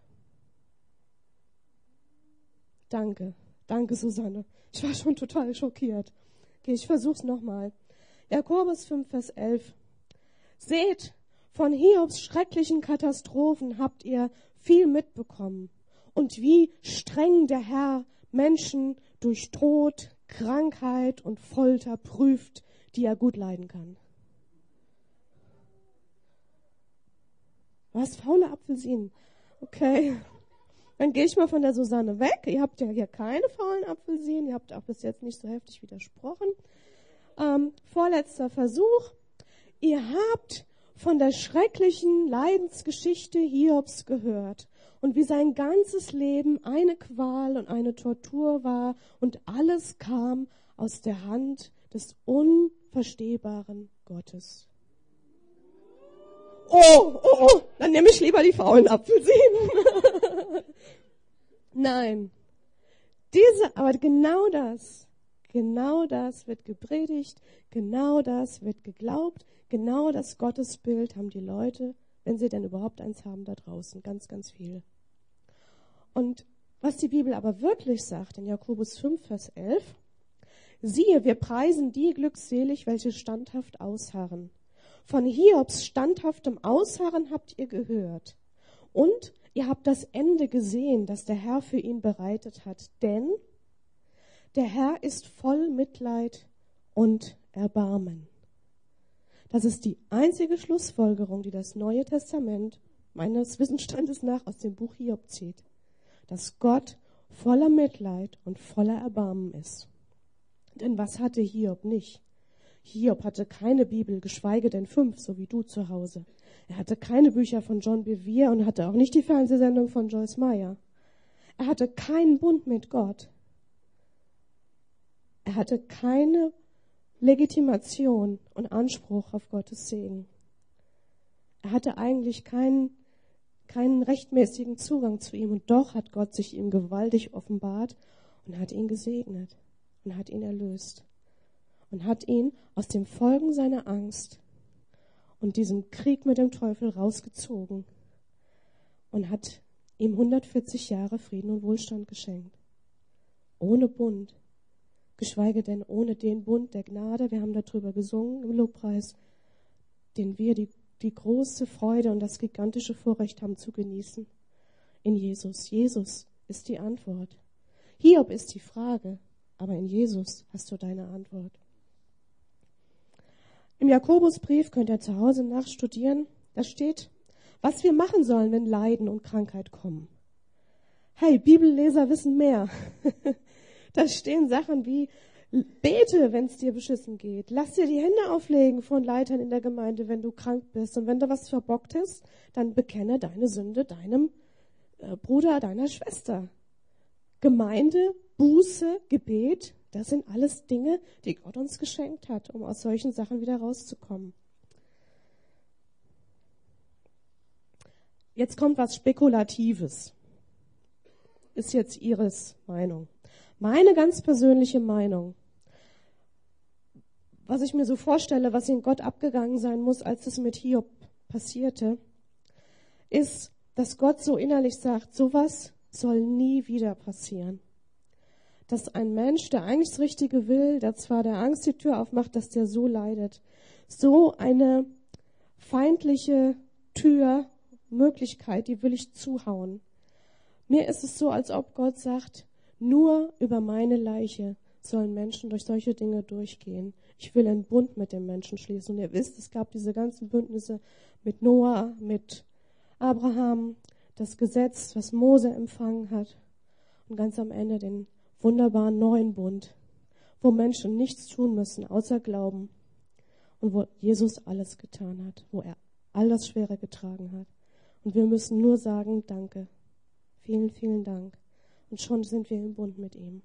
Danke, danke Susanne. Ich war schon total schockiert. Okay, ich versuch's nochmal. Jakobus fünf, Vers elf. Seht, von Hiobs schrecklichen Katastrophen habt ihr viel mitbekommen und wie streng der Herr Menschen durch Tod, Krankheit und Folter prüft, die er gut leiden kann. Was? Faule Apfelsinen? Okay. Dann gehe ich mal von der Susanne weg. Ihr habt ja hier keine faulen Apfelsinen. Ihr habt auch bis jetzt nicht so heftig widersprochen. Ähm, vorletzter Versuch. Ihr habt von der schrecklichen Leidensgeschichte Hiobs gehört und wie sein ganzes Leben eine Qual und eine Tortur war und alles kam aus der Hand des unverstehbaren Gottes. Oh, oh, oh, dann nehme ich lieber die faulen Apfelsinen. Nein, diese, aber genau das, genau das wird gepredigt, genau das wird geglaubt, genau das Gottesbild haben die Leute, wenn sie denn überhaupt eins haben da draußen, ganz, ganz viele. Und was die Bibel aber wirklich sagt, in Jakobus fünf, Vers elf, siehe, wir preisen die glückselig, welche standhaft ausharren. Von Hiobs standhaftem Ausharren habt ihr gehört. Und ihr habt das Ende gesehen, das der Herr für ihn bereitet hat. Denn der Herr ist voll Mitleid und Erbarmen. Das ist die einzige Schlussfolgerung, die das Neue Testament meines Wissensstandes nach aus dem Buch Hiob zieht. Dass Gott voller Mitleid und voller Erbarmen ist. Denn was hatte Hiob nicht? Hiob hatte keine Bibel, geschweige denn fünf, so wie du zu Hause. Er hatte keine Bücher von John Bevere und hatte auch nicht die Fernsehsendung von Joyce Meyer. Er hatte keinen Bund mit Gott. Er hatte keine Legitimation und Anspruch auf Gottes Segen. Er hatte eigentlich keinen, keinen rechtmäßigen Zugang zu ihm und doch hat Gott sich ihm gewaltig offenbart und hat ihn gesegnet und hat ihn erlöst. Und hat ihn aus den Folgen seiner Angst und diesem Krieg mit dem Teufel rausgezogen und hat ihm hundertvierzig Jahre Frieden und Wohlstand geschenkt. Ohne Bund, geschweige denn ohne den Bund der Gnade, wir haben darüber gesungen im Lobpreis, den wir die, die große Freude und das gigantische Vorrecht haben zu genießen. In Jesus. Jesus ist die Antwort. Hiob ist die Frage, aber in Jesus hast du deine Antwort. Im Jakobusbrief könnt ihr zu Hause nachstudieren. Da steht, was wir machen sollen, wenn Leiden und Krankheit kommen. Hey, Bibelleser wissen mehr. Da stehen Sachen wie, bete, wenn es dir beschissen geht. Lass dir die Hände auflegen von Leitern in der Gemeinde, wenn du krank bist. Und wenn du was verbockt hast, dann bekenne deine Sünde deinem äh, Bruder, deiner Schwester. Gemeinde, Buße, Gebet, das sind alles Dinge, die Gott uns geschenkt hat, um aus solchen Sachen wieder rauszukommen. Jetzt kommt was Spekulatives. Ist jetzt Iris Meinung. Meine ganz persönliche Meinung, was ich mir so vorstelle, was in Gott abgegangen sein muss, als es mit Hiob passierte, ist, dass Gott so innerlich sagt, sowas soll nie wieder passieren. Dass ein Mensch, der eigentlich das Richtige will, der zwar der Angst die Tür aufmacht, dass der so leidet, so eine feindliche Tür, Möglichkeit, die will ich zuhauen. Mir ist es so, als ob Gott sagt, nur über meine Leiche sollen Menschen durch solche Dinge durchgehen. Ich will einen Bund mit dem Menschen schließen. Und ihr wisst, es gab diese ganzen Bündnisse mit Noah, mit Abraham, das Gesetz, was Mose empfangen hat. Und ganz am Ende den wunderbaren neuen Bund, wo Menschen nichts tun müssen, außer glauben. Und wo Jesus alles getan hat, wo er all das Schwere getragen hat. Und wir müssen nur sagen, danke. Vielen, vielen Dank. Und schon sind wir im Bund mit ihm.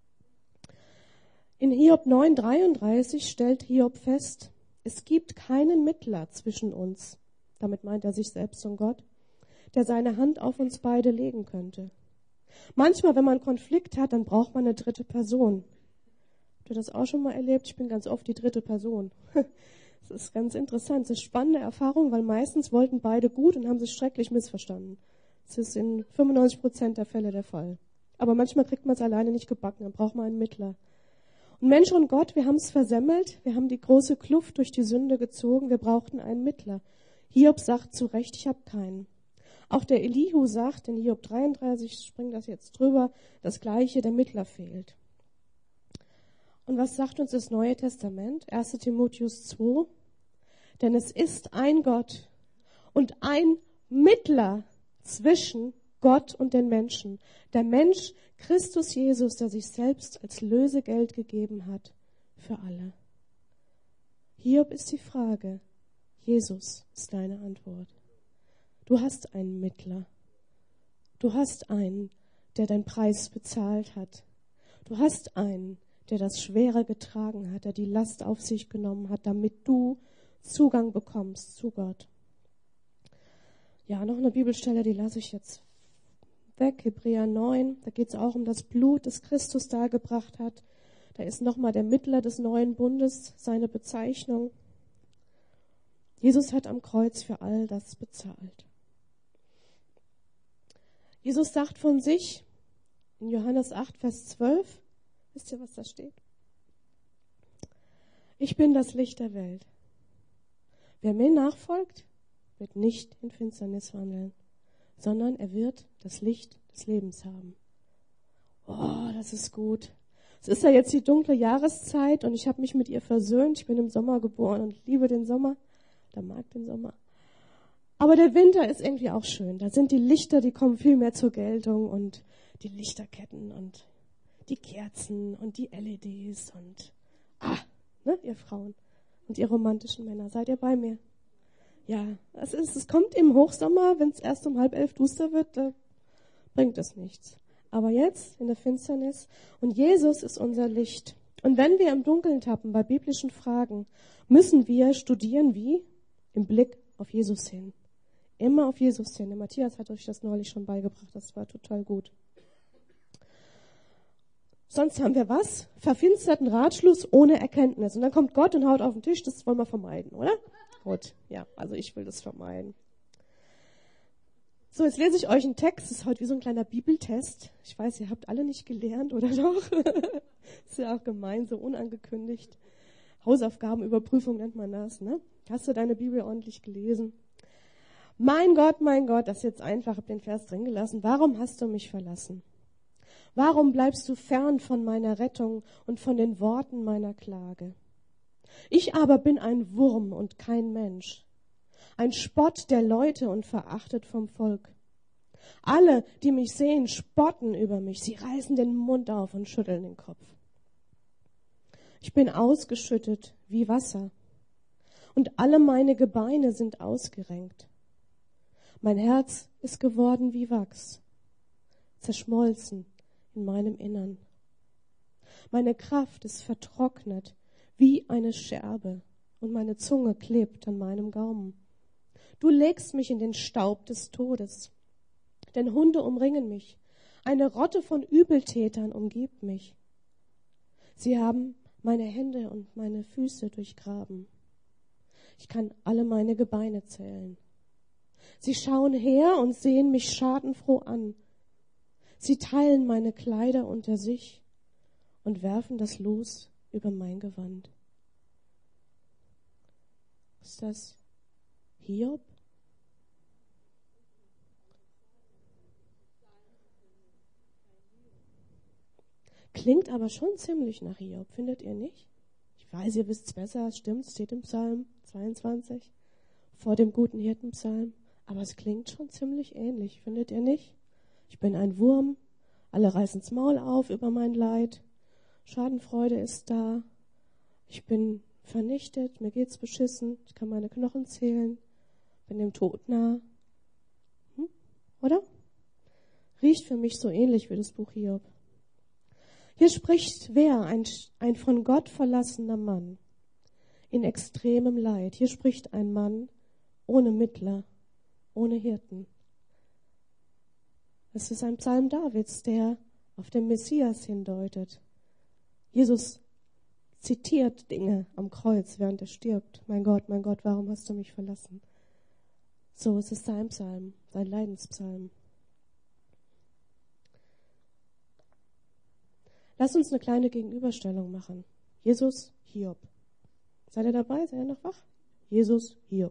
In Hiob neun dreiunddreißig stellt Hiob fest, es gibt keinen Mittler zwischen uns, damit meint er sich selbst und Gott, der seine Hand auf uns beide legen könnte. Manchmal, wenn man einen Konflikt hat, dann braucht man eine dritte Person. Habt ihr das auch schon mal erlebt? Ich bin ganz oft die dritte Person. Das ist ganz interessant. Das ist eine spannende Erfahrung, weil meistens wollten beide gut und haben sich schrecklich missverstanden. Das ist in fünfundneunzig Prozent der Fälle der Fall. Aber manchmal kriegt man es alleine nicht gebacken, dann braucht man einen Mittler. Und Mensch und Gott, wir haben es versemmelt, wir haben die große Kluft durch die Sünde gezogen, wir brauchten einen Mittler. Hiob sagt zu Recht, ich habe keinen. Auch der Elihu sagt in Hiob dreiunddreißig, ich springe das jetzt drüber, das Gleiche, der Mittler fehlt. Und was sagt uns das Neue Testament? erster Timotheus zwei. Denn es ist ein Gott und ein Mittler zwischen Gott und den Menschen. Der Mensch Christus Jesus, der sich selbst als Lösegeld gegeben hat für alle. Hiob ist die Frage. Jesus ist deine Antwort. Du hast einen Mittler. Du hast einen, der deinen Preis bezahlt hat. Du hast einen, der das Schwere getragen hat, der die Last auf sich genommen hat, damit du Zugang bekommst zu Gott. Ja, noch eine Bibelstelle, die lasse ich jetzt weg. Hebräer neun, da geht es auch um das Blut, das Christus dargebracht hat. Da ist nochmal der Mittler des neuen Bundes, seine Bezeichnung. Jesus hat am Kreuz für all das bezahlt. Jesus sagt von sich in Johannes acht, Vers zwölf, wisst ihr, was da steht? Ich bin das Licht der Welt. Wer mir nachfolgt, wird nicht in Finsternis wandeln, sondern er wird das Licht des Lebens haben. Oh, das ist gut. Es ist ja jetzt die dunkle Jahreszeit und ich habe mich mit ihr versöhnt. Ich bin im Sommer geboren und liebe den Sommer. Der mag den Sommer. Aber der Winter ist irgendwie auch schön. Da sind die Lichter, die kommen viel mehr zur Geltung und die Lichterketten und die Kerzen und die L E Ds und, ah, ne, ihr Frauen und ihr romantischen Männer. Seid ihr bei mir? Ja, es ist, es kommt im Hochsommer, wenn es erst um halb elf duster wird, da bringt es nichts. Aber jetzt in der Finsternis und Jesus ist unser Licht. Und wenn wir im Dunkeln tappen bei biblischen Fragen, müssen wir studieren wie? Im Blick auf Jesus hin. Immer auf Jesus hin. Der Matthias hat euch das neulich schon beigebracht, das war total gut. Sonst haben wir was? Verfinsterten Ratschluss ohne Erkenntnis. Und dann kommt Gott und haut auf den Tisch, das wollen wir vermeiden, oder? Gut, ja, also ich will das vermeiden. So, jetzt lese ich euch einen Text, das ist heute wie so ein kleiner Bibeltest. Ich weiß, ihr habt alle nicht gelernt, oder doch? Ist ja auch gemein, so unangekündigt. Hausaufgabenüberprüfung nennt man das, ne? Hast du deine Bibel ordentlich gelesen? Mein Gott, mein Gott, das ist jetzt einfach, hab den Vers drin gelassen. Warum hast du mich verlassen? Warum bleibst du fern von meiner Rettung und von den Worten meiner Klage? Ich aber bin ein Wurm und kein Mensch, ein Spott der Leute und verachtet vom Volk. Alle, die mich sehen, spotten über mich, sie reißen den Mund auf und schütteln den Kopf. Ich bin ausgeschüttet wie Wasser und alle meine Gebeine sind ausgerenkt. Mein Herz ist geworden wie Wachs, zerschmolzen in meinem Innern. Meine Kraft ist vertrocknet wie eine Scherbe und meine Zunge klebt an meinem Gaumen. Du legst mich in den Staub des Todes, denn Hunde umringen mich. Eine Rotte von Übeltätern umgibt mich. Sie haben meine Hände und meine Füße durchgraben. Ich kann alle meine Gebeine zählen. Sie schauen her und sehen mich schadenfroh an. Sie teilen meine Kleider unter sich und werfen das Los über mein Gewand. Ist das Hiob? Klingt aber schon ziemlich nach Hiob, findet ihr nicht? Ich weiß, ihr wisst es besser, es stimmt, es steht im Psalm zweiundzwanzig, vor dem guten Hirtenpsalm, aber es klingt schon ziemlich ähnlich, findet ihr nicht? Ich bin ein Wurm, alle reißen's Maul auf über mein Leid, Schadenfreude ist da, ich bin vernichtet, mir geht's beschissen, ich kann meine Knochen zählen, bin dem Tod nah. Hm? Oder? Riecht für mich so ähnlich wie das Buch Hiob. Hier spricht wer? Ein, ein von Gott verlassener Mann in extremem Leid. Hier spricht ein Mann ohne Mittler, ohne Hirten. Es ist ein Psalm Davids, der auf den Messias hindeutet. Jesus zitiert Dinge am Kreuz, während er stirbt. Mein Gott, mein Gott, warum hast du mich verlassen? So, es ist sein Psalm, sein Leidenspsalm. Lass uns eine kleine Gegenüberstellung machen. Jesus, Hiob. Seid ihr dabei? Seid ihr noch wach? Jesus, Hiob.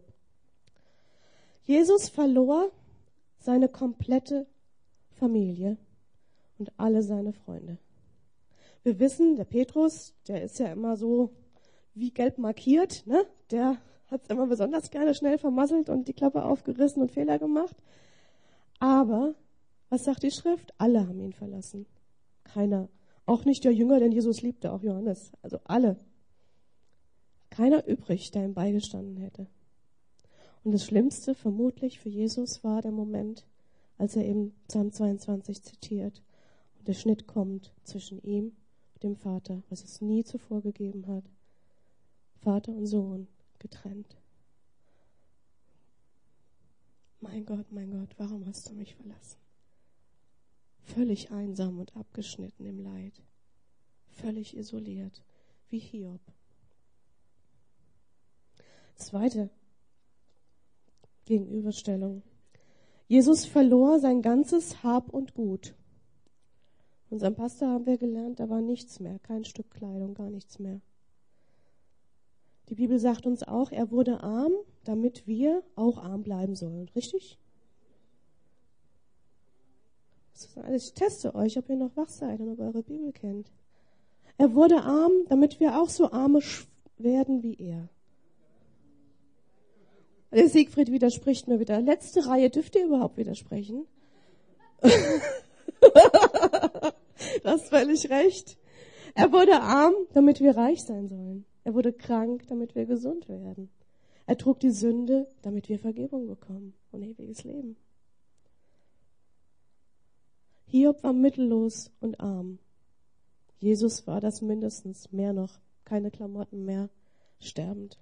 Jesus verlor seine komplette Familie und alle seine Freunde. Wir wissen, der Petrus, der ist ja immer so wie gelb markiert, ne? Der hat es immer besonders gerne schnell vermasselt und die Klappe aufgerissen und Fehler gemacht. Aber, was sagt die Schrift? Alle haben ihn verlassen. Keiner. Auch nicht der Jünger, den Jesus liebte, auch Johannes. Also alle. Keiner übrig, der ihm beigestanden hätte. Und das Schlimmste vermutlich für Jesus war der Moment, als er eben Psalm zweiundzwanzig zitiert. Und der Schnitt kommt zwischen ihm und dem Vater, was es nie zuvor gegeben hat. Vater und Sohn getrennt. Mein Gott, mein Gott, warum hast du mich verlassen? Völlig einsam und abgeschnitten im Leid. Völlig isoliert, wie Hiob. Zweite Gegenüberstellung. Jesus verlor sein ganzes Hab und Gut. Unserem Pastor haben wir gelernt, da war nichts mehr, kein Stück Kleidung, gar nichts mehr. Die Bibel sagt uns auch, er wurde arm, damit wir auch arm bleiben sollen. Richtig? Ich teste euch, ob ihr noch wach seid und ob ihr eure Bibel kennt. Er wurde arm, damit wir auch so arme werden wie er. Der Siegfried widerspricht mir wieder. Letzte Reihe, dürft ihr überhaupt widersprechen? Du hast völlig recht. Er wurde arm, damit wir reich sein sollen. Er wurde krank, damit wir gesund werden. Er trug die Sünde, damit wir Vergebung bekommen und ewiges Leben. Hiob war mittellos und arm. Jesus war das mindestens, mehr noch, keine Klamotten mehr, sterbend.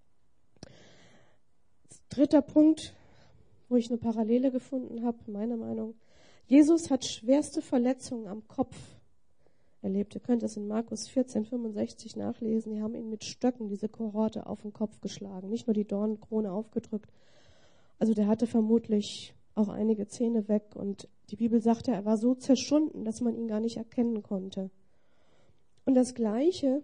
Dritter Punkt, wo ich eine Parallele gefunden habe, meine Meinung. Jesus hat schwerste Verletzungen am Kopf erlebt. Ihr könnt das in Markus vierzehn fünfundsechzig nachlesen. Die haben ihn mit Stöcken, diese Kohorte, auf den Kopf geschlagen. Nicht nur die Dornenkrone aufgedrückt. Also der hatte vermutlich auch einige Zähne weg. Und die Bibel sagte, er war so zerschunden, dass man ihn gar nicht erkennen konnte. Und das Gleiche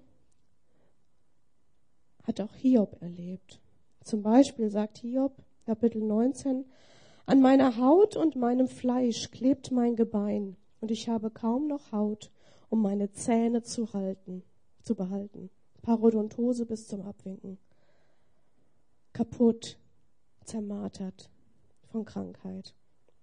hat auch Hiob erlebt. Zum Beispiel sagt Hiob, Kapitel neunzehn, an meiner Haut und meinem Fleisch klebt mein Gebein und ich habe kaum noch Haut, um meine Zähne zu halten, zu behalten. Parodontose bis zum Abwinken. Kaputt, zermartert von Krankheit.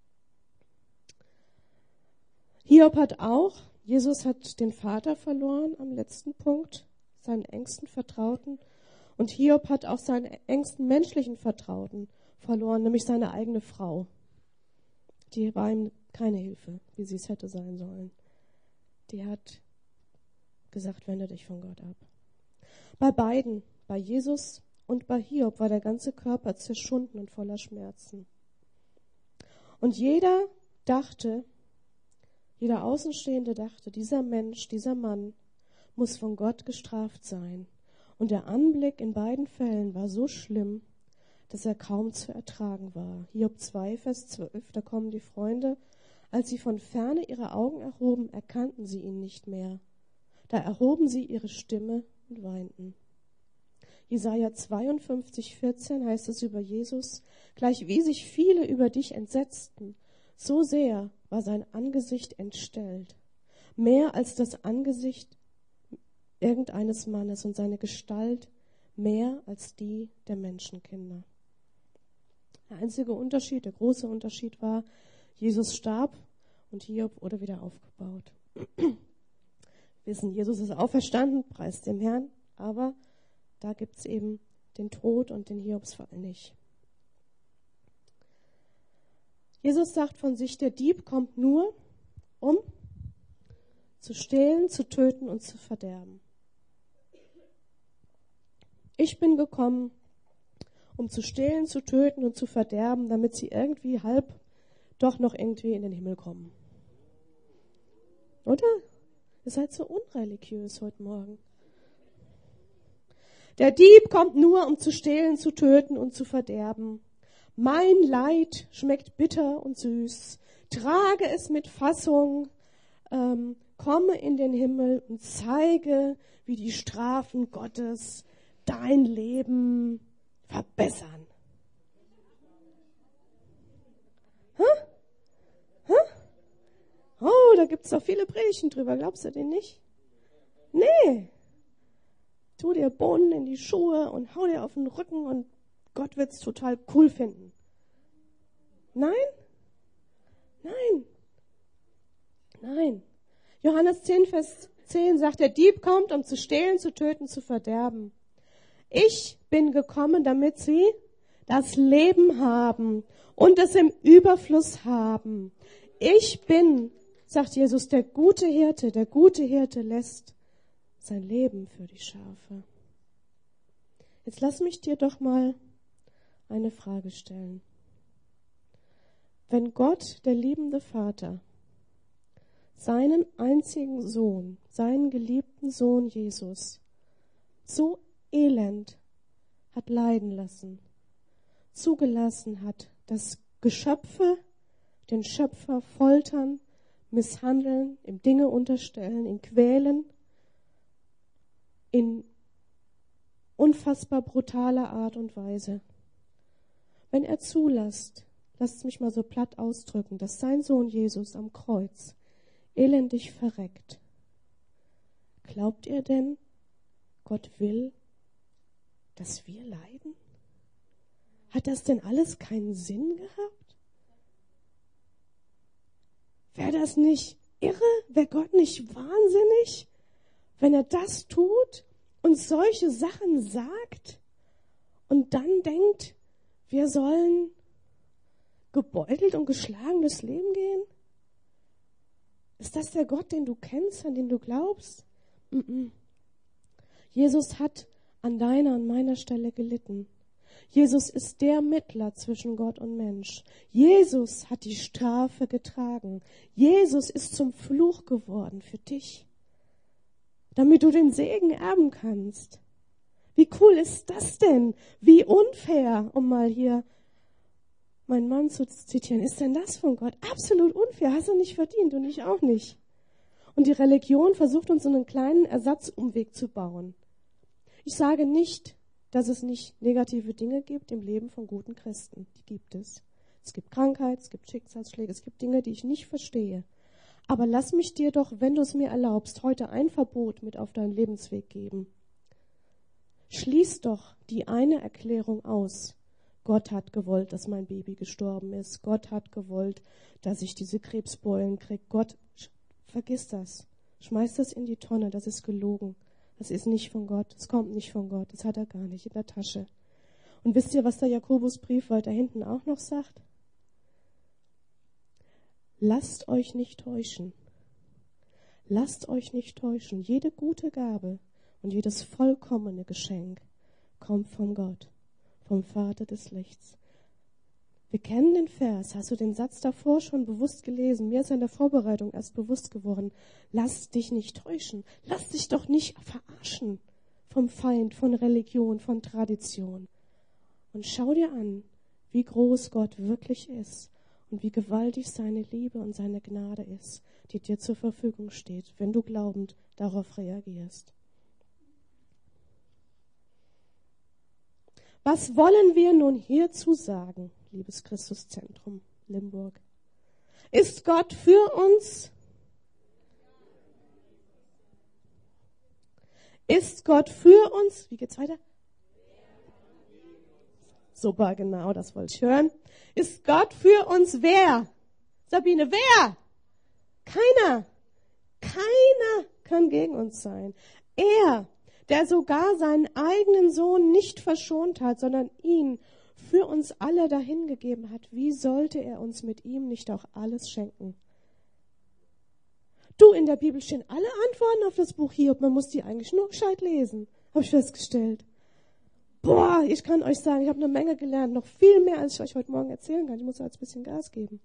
Hiob hat auch, Jesus hat den Vater verloren am letzten Punkt, seinen engsten Vertrauten. Und Hiob hat auch seinen engsten menschlichen Vertrauten verloren, nämlich seine eigene Frau. Die war ihm keine Hilfe, wie sie es hätte sein sollen. Die hat gesagt, wende dich von Gott ab. Bei beiden, bei Jesus und bei Hiob, war der ganze Körper zerschunden und voller Schmerzen. Und jeder dachte, jeder Außenstehende dachte, dieser Mensch, dieser Mann muss von Gott gestraft sein. Und der Anblick in beiden Fällen war so schlimm, dass er kaum zu ertragen war. Hiob zwei, Vers zwölf, da kommen die Freunde. Als sie von ferne ihre Augen erhoben, erkannten sie ihn nicht mehr. Da erhoben sie ihre Stimme und weinten. Jesaja zweiundfünfzig, vierzehn heißt es über Jesus, gleich wie sich viele über dich entsetzten, so sehr war sein Angesicht entstellt, mehr als das Angesicht irgendeines Mannes und seine Gestalt mehr als die der Menschenkinder. Der einzige Unterschied, der große Unterschied war, Jesus starb und Hiob wurde wieder aufgebaut. Wir wissen, Jesus ist auferstanden, preist dem Herrn, aber da gibt es eben den Tod und den Hiobsfall nicht. Jesus sagt von sich, der Dieb kommt nur, um zu stehlen, zu töten und zu verderben. Ich bin gekommen, um zu stehlen, zu töten und zu verderben, damit sie irgendwie halb doch noch irgendwie in den Himmel kommen. Oder? Ihr seid so unreligiös heute Morgen. Der Dieb kommt nur, um zu stehlen, zu töten und zu verderben. Mein Leid schmeckt bitter und süß. Trage es mit Fassung, ähm, komme in den Himmel und zeige, wie die Strafen Gottes dein Leben verbessern. Hä? Hä? Oh, da gibt es doch viele Predigten drüber, glaubst du denn nicht? Nee. Tu dir Bohnen in die Schuhe und hau dir auf den Rücken und Gott wird's total cool finden. Nein? Nein. Nein. Johannes zehn, Vers zehn sagt, der Dieb kommt, um zu stehlen, zu töten, zu verderben. Ich bin gekommen, damit sie das Leben haben und es im Überfluss haben. Ich bin, sagt Jesus, der gute Hirte. Der gute Hirte lässt sein Leben für die Schafe. Jetzt lass mich dir doch mal eine Frage stellen. Wenn Gott, der liebende Vater, seinen einzigen Sohn, seinen geliebten Sohn Jesus, so elend hat leiden lassen, zugelassen hat, dass Geschöpfe den Schöpfer foltern, misshandeln, ihm Dinge unterstellen, ihn quälen, in unfassbar brutaler Art und Weise. Wenn er zulässt, lasst mich mal so platt ausdrücken, dass sein Sohn Jesus am Kreuz elendig verreckt, glaubt ihr denn, Gott will, dass wir leiden? Hat das denn alles keinen Sinn gehabt? Wäre das nicht irre? Wäre Gott nicht wahnsinnig, wenn er das tut und solche Sachen sagt und dann denkt, wir sollen gebeutelt und geschlagen durchs Leben gehen? Ist das der Gott, den du kennst, an den du glaubst? Mm-mm. Jesus hat an deiner und meiner Stelle gelitten. Jesus ist der Mittler zwischen Gott und Mensch. Jesus hat die Strafe getragen. Jesus ist zum Fluch geworden für dich, damit du den Segen erben kannst. Wie cool ist das denn? Wie unfair, um mal hier meinen Mann zu zitieren. Ist denn das von Gott? Absolut unfair. Hast du nicht verdient und ich auch nicht. Und die Religion versucht uns einen kleinen Ersatzumweg zu bauen. Ich sage nicht, dass es nicht negative Dinge gibt im Leben von guten Christen. Die gibt es. Es gibt Krankheit, es gibt Schicksalsschläge, es gibt Dinge, die ich nicht verstehe. Aber lass mich dir doch, wenn du es mir erlaubst, heute ein Verbot mit auf deinen Lebensweg geben. Schließ doch die eine Erklärung aus. Gott hat gewollt, dass mein Baby gestorben ist. Gott hat gewollt, dass ich diese Krebsbeulen kriege. Gott, vergiss das. Schmeiß das in die Tonne, das ist gelogen. Das ist nicht von Gott, das kommt nicht von Gott, das hat er gar nicht in der Tasche. Und wisst ihr, was der Jakobusbrief weiter hinten auch noch sagt? Lasst euch nicht täuschen. Lasst euch nicht täuschen. Jede gute Gabe und jedes vollkommene Geschenk kommt von Gott, vom Vater des Lichts. Wir kennen den Vers. Hast du den Satz davor schon bewusst gelesen? Mir ist in der Vorbereitung erst bewusst geworden. Lass dich nicht täuschen. Lass dich doch nicht verarschen vom Feind, von Religion, von Tradition. Und schau dir an, wie groß Gott wirklich ist und wie gewaltig seine Liebe und seine Gnade ist, die dir zur Verfügung steht, wenn du glaubend darauf reagierst. Was wollen wir nun hierzu sagen, liebes Christuszentrum Limburg? Ist Gott für uns? Ist Gott für uns? Wie geht's weiter? Super, genau, das wollte ich hören. Ist Gott für uns wer? Sabine, wer? Keiner. Keiner kann gegen uns sein. Er, der sogar seinen eigenen Sohn nicht verschont hat, sondern ihn für uns alle dahingegeben hat, wie sollte er uns mit ihm nicht auch alles schenken? Du, in der Bibel stehen alle Antworten auf das Buch Hiob, man muss die eigentlich nur gescheit lesen, habe ich festgestellt. Boah, ich kann euch sagen, ich habe eine Menge gelernt, noch viel mehr, als ich euch heute Morgen erzählen kann. Ich muss jetzt ein bisschen Gas geben.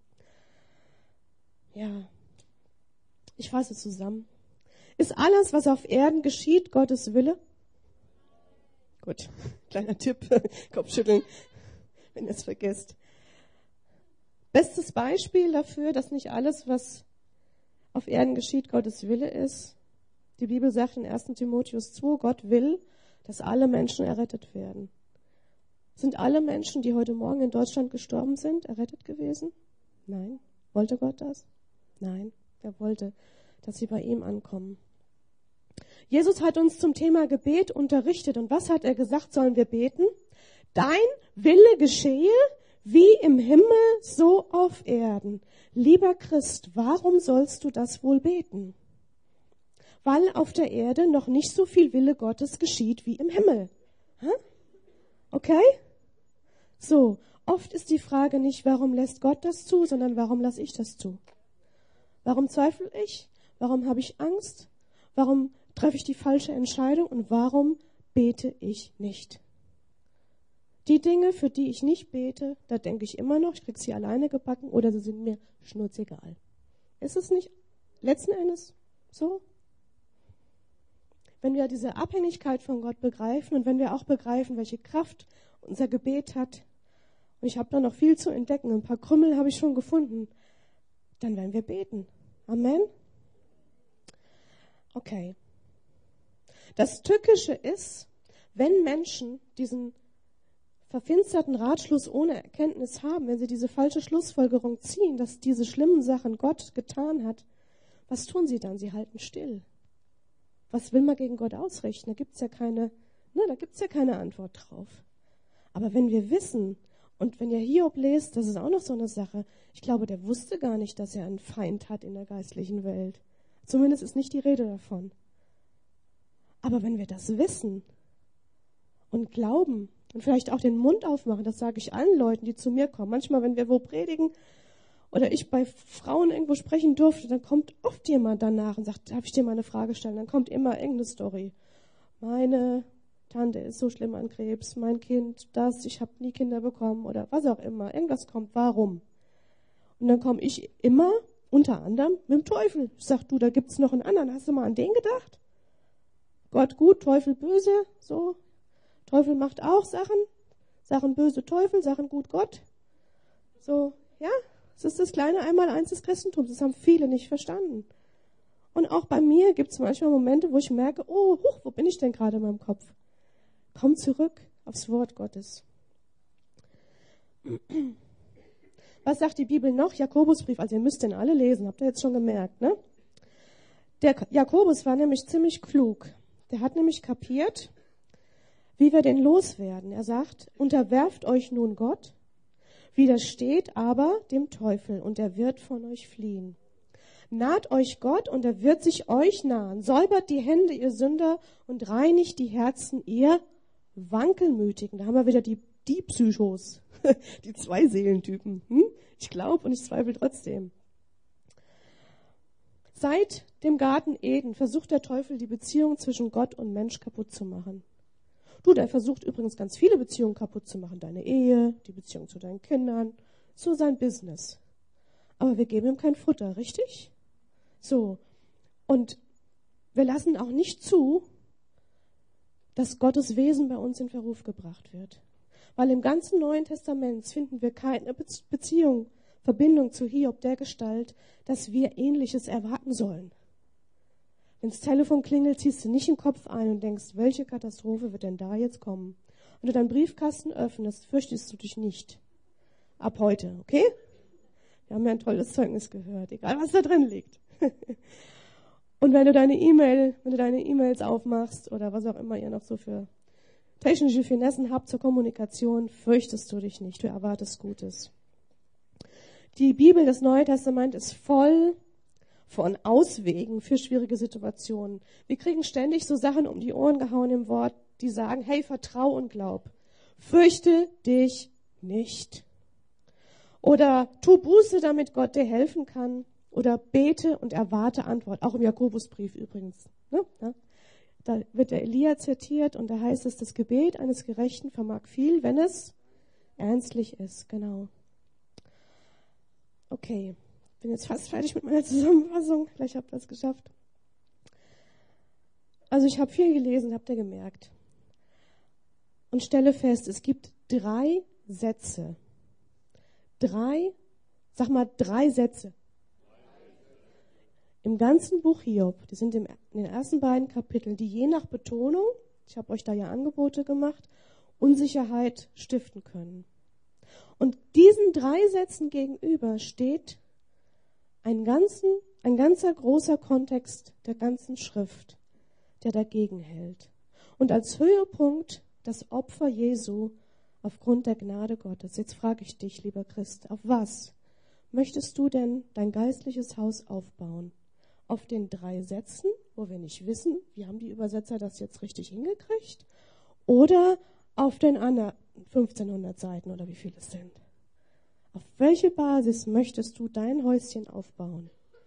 Ja, ich fasse zusammen. Ist alles, was auf Erden geschieht, Gottes Wille? Gut, kleiner Tipp, Kopfschütteln, wenn ihr es vergesst. Bestes Beispiel dafür, dass nicht alles, was auf Erden geschieht, Gottes Wille ist. Die Bibel sagt in ersten Timotheus zwei, Gott will, dass alle Menschen errettet werden. Sind alle Menschen, die heute Morgen in Deutschland gestorben sind, errettet gewesen? Nein. Wollte Gott das? Nein. Er wollte, dass sie bei ihm ankommen. Jesus hat uns zum Thema Gebet unterrichtet. Und was hat er gesagt, sollen wir beten? Dein Wille geschehe, wie im Himmel, so auf Erden. Lieber Christ, warum sollst du das wohl beten? Weil auf der Erde noch nicht so viel Wille Gottes geschieht wie im Himmel. Okay? So, oft ist die Frage nicht, warum lässt Gott das zu, sondern warum lasse ich das zu? Warum zweifle ich? Warum habe ich Angst? Warum treffe ich die falsche Entscheidung? Und warum bete ich nicht? Die Dinge, für die ich nicht bete, da denke ich immer noch, ich kriege sie alleine gebacken oder sie sind mir schnurzegal. Ist es nicht letzten Endes so? Wenn wir diese Abhängigkeit von Gott begreifen und wenn wir auch begreifen, welche Kraft unser Gebet hat, und ich habe da noch viel zu entdecken, ein paar Krümmel habe ich schon gefunden, dann werden wir beten. Amen? Okay. Das Tückische ist, wenn Menschen diesen verfinsterten Ratschluss ohne Erkenntnis haben, wenn sie diese falsche Schlussfolgerung ziehen, dass diese schlimmen Sachen Gott getan hat, was tun sie dann? Sie halten still. Was will man gegen Gott ausrichten? Da gibt's ja keine, ne, da gibt's ja keine Antwort drauf. Aber wenn wir wissen, und wenn ihr Hiob lest, das ist auch noch so eine Sache, ich glaube, der wusste gar nicht, dass er einen Feind hat in der geistlichen Welt. Zumindest ist nicht die Rede davon. Aber wenn wir das wissen und glauben und vielleicht auch den Mund aufmachen, das sage ich allen Leuten, die zu mir kommen. Manchmal, wenn wir wo predigen oder ich bei Frauen irgendwo sprechen durfte, dann kommt oft jemand danach und sagt, darf ich dir mal eine Frage stellen? Dann kommt immer irgendeine Story. Meine Tante ist so schlimm an Krebs, mein Kind, das, ich habe nie Kinder bekommen oder was auch immer. Irgendwas kommt, warum? Und dann komme ich immer, unter anderem, mit dem Teufel. Ich sage, du, da gibt's noch einen anderen. Hast du mal an den gedacht? Gott gut, Teufel böse, so. Teufel macht auch Sachen. Sachen böse Teufel, Sachen gut Gott. So, ja. Das ist das kleine Einmaleins des Christentums. Das haben viele nicht verstanden. Und auch bei mir gibt es manchmal Momente, wo ich merke, oh, huch, wo bin ich denn gerade in meinem Kopf? Komm zurück aufs Wort Gottes. Was sagt die Bibel noch? Jakobusbrief, also ihr müsst den alle lesen, habt ihr jetzt schon gemerkt, ne? Der Jakobus war nämlich ziemlich klug. Der hat nämlich kapiert, wie wir denn loswerden. Er sagt, unterwerft euch nun Gott, widersteht aber dem Teufel und er wird von euch fliehen. Naht euch Gott und er wird sich euch nahen. Säubert die Hände, ihr Sünder, und reinigt die Herzen, ihr Wankelmütigen. Da haben wir wieder die, die Psychos, die Zwei-Seelen-Typen. Hm? Ich glaube und ich zweifle trotzdem. Seit dem Garten Eden versucht der Teufel, die Beziehung zwischen Gott und Mensch kaputt zu machen. Du, der versucht übrigens ganz viele Beziehungen kaputt zu machen. Deine Ehe, die Beziehung zu deinen Kindern, so sein Business. Aber wir geben ihm kein Futter, richtig? So. Und wir lassen auch nicht zu, dass Gottes Wesen bei uns in Verruf gebracht wird. Weil im ganzen Neuen Testament finden wir keine Beziehung, Verbindung zu Hiob der Gestalt, dass wir Ähnliches erwarten sollen. Wenn das Telefon klingelt, ziehst du nicht den Kopf ein und denkst, welche Katastrophe wird denn da jetzt kommen? Wenn du deinen Briefkasten öffnest, fürchtest du dich nicht. Ab heute, okay? Wir haben ja ein tolles Zeugnis gehört, egal was da drin liegt. Und wenn du deine E-Mail, wenn du deine E-Mails aufmachst oder was auch immer ihr noch so für technische Finessen habt zur Kommunikation, fürchtest du dich nicht, du erwartest Gutes. Die Bibel, das Neue Testament, ist voll von Auswegen für schwierige Situationen. Wir kriegen ständig so Sachen um die Ohren gehauen im Wort, die sagen, hey, vertrau und glaub. Fürchte dich nicht. Oder tu Buße, damit Gott dir helfen kann. Oder bete und erwarte Antwort. Auch im Jakobusbrief übrigens. Ne? Ja. Da wird der Elia zitiert und da heißt es, das Gebet eines Gerechten vermag viel, wenn es ernstlich ist. Genau. Okay. Ich bin jetzt fast fertig mit meiner Zusammenfassung. Vielleicht habt ihr es geschafft. Also ich habe viel gelesen, habt ihr gemerkt. Und stelle fest, es gibt drei Sätze. Drei, sag mal drei Sätze. Im ganzen Buch Hiob, die sind in den ersten beiden Kapiteln, die je nach Betonung, ich habe euch da ja Angebote gemacht, Unsicherheit stiften können. Und diesen drei Sätzen gegenüber steht ein, ganzen, ein ganzer großer Kontext der ganzen Schrift. der dagegen hält. Und als Höhepunkt das Opfer Jesu aufgrund der Gnade Gottes. Jetzt frage ich dich, lieber Christ, auf was möchtest du denn dein geistliches Haus aufbauen? Auf den drei Sätzen, wo wir nicht wissen, wie haben die Übersetzer das jetzt richtig hingekriegt? Oder auf den anderen fünfzehnhundert Seiten oder wie viele es sind? Auf welche Basis möchtest du dein Häuschen aufbauen?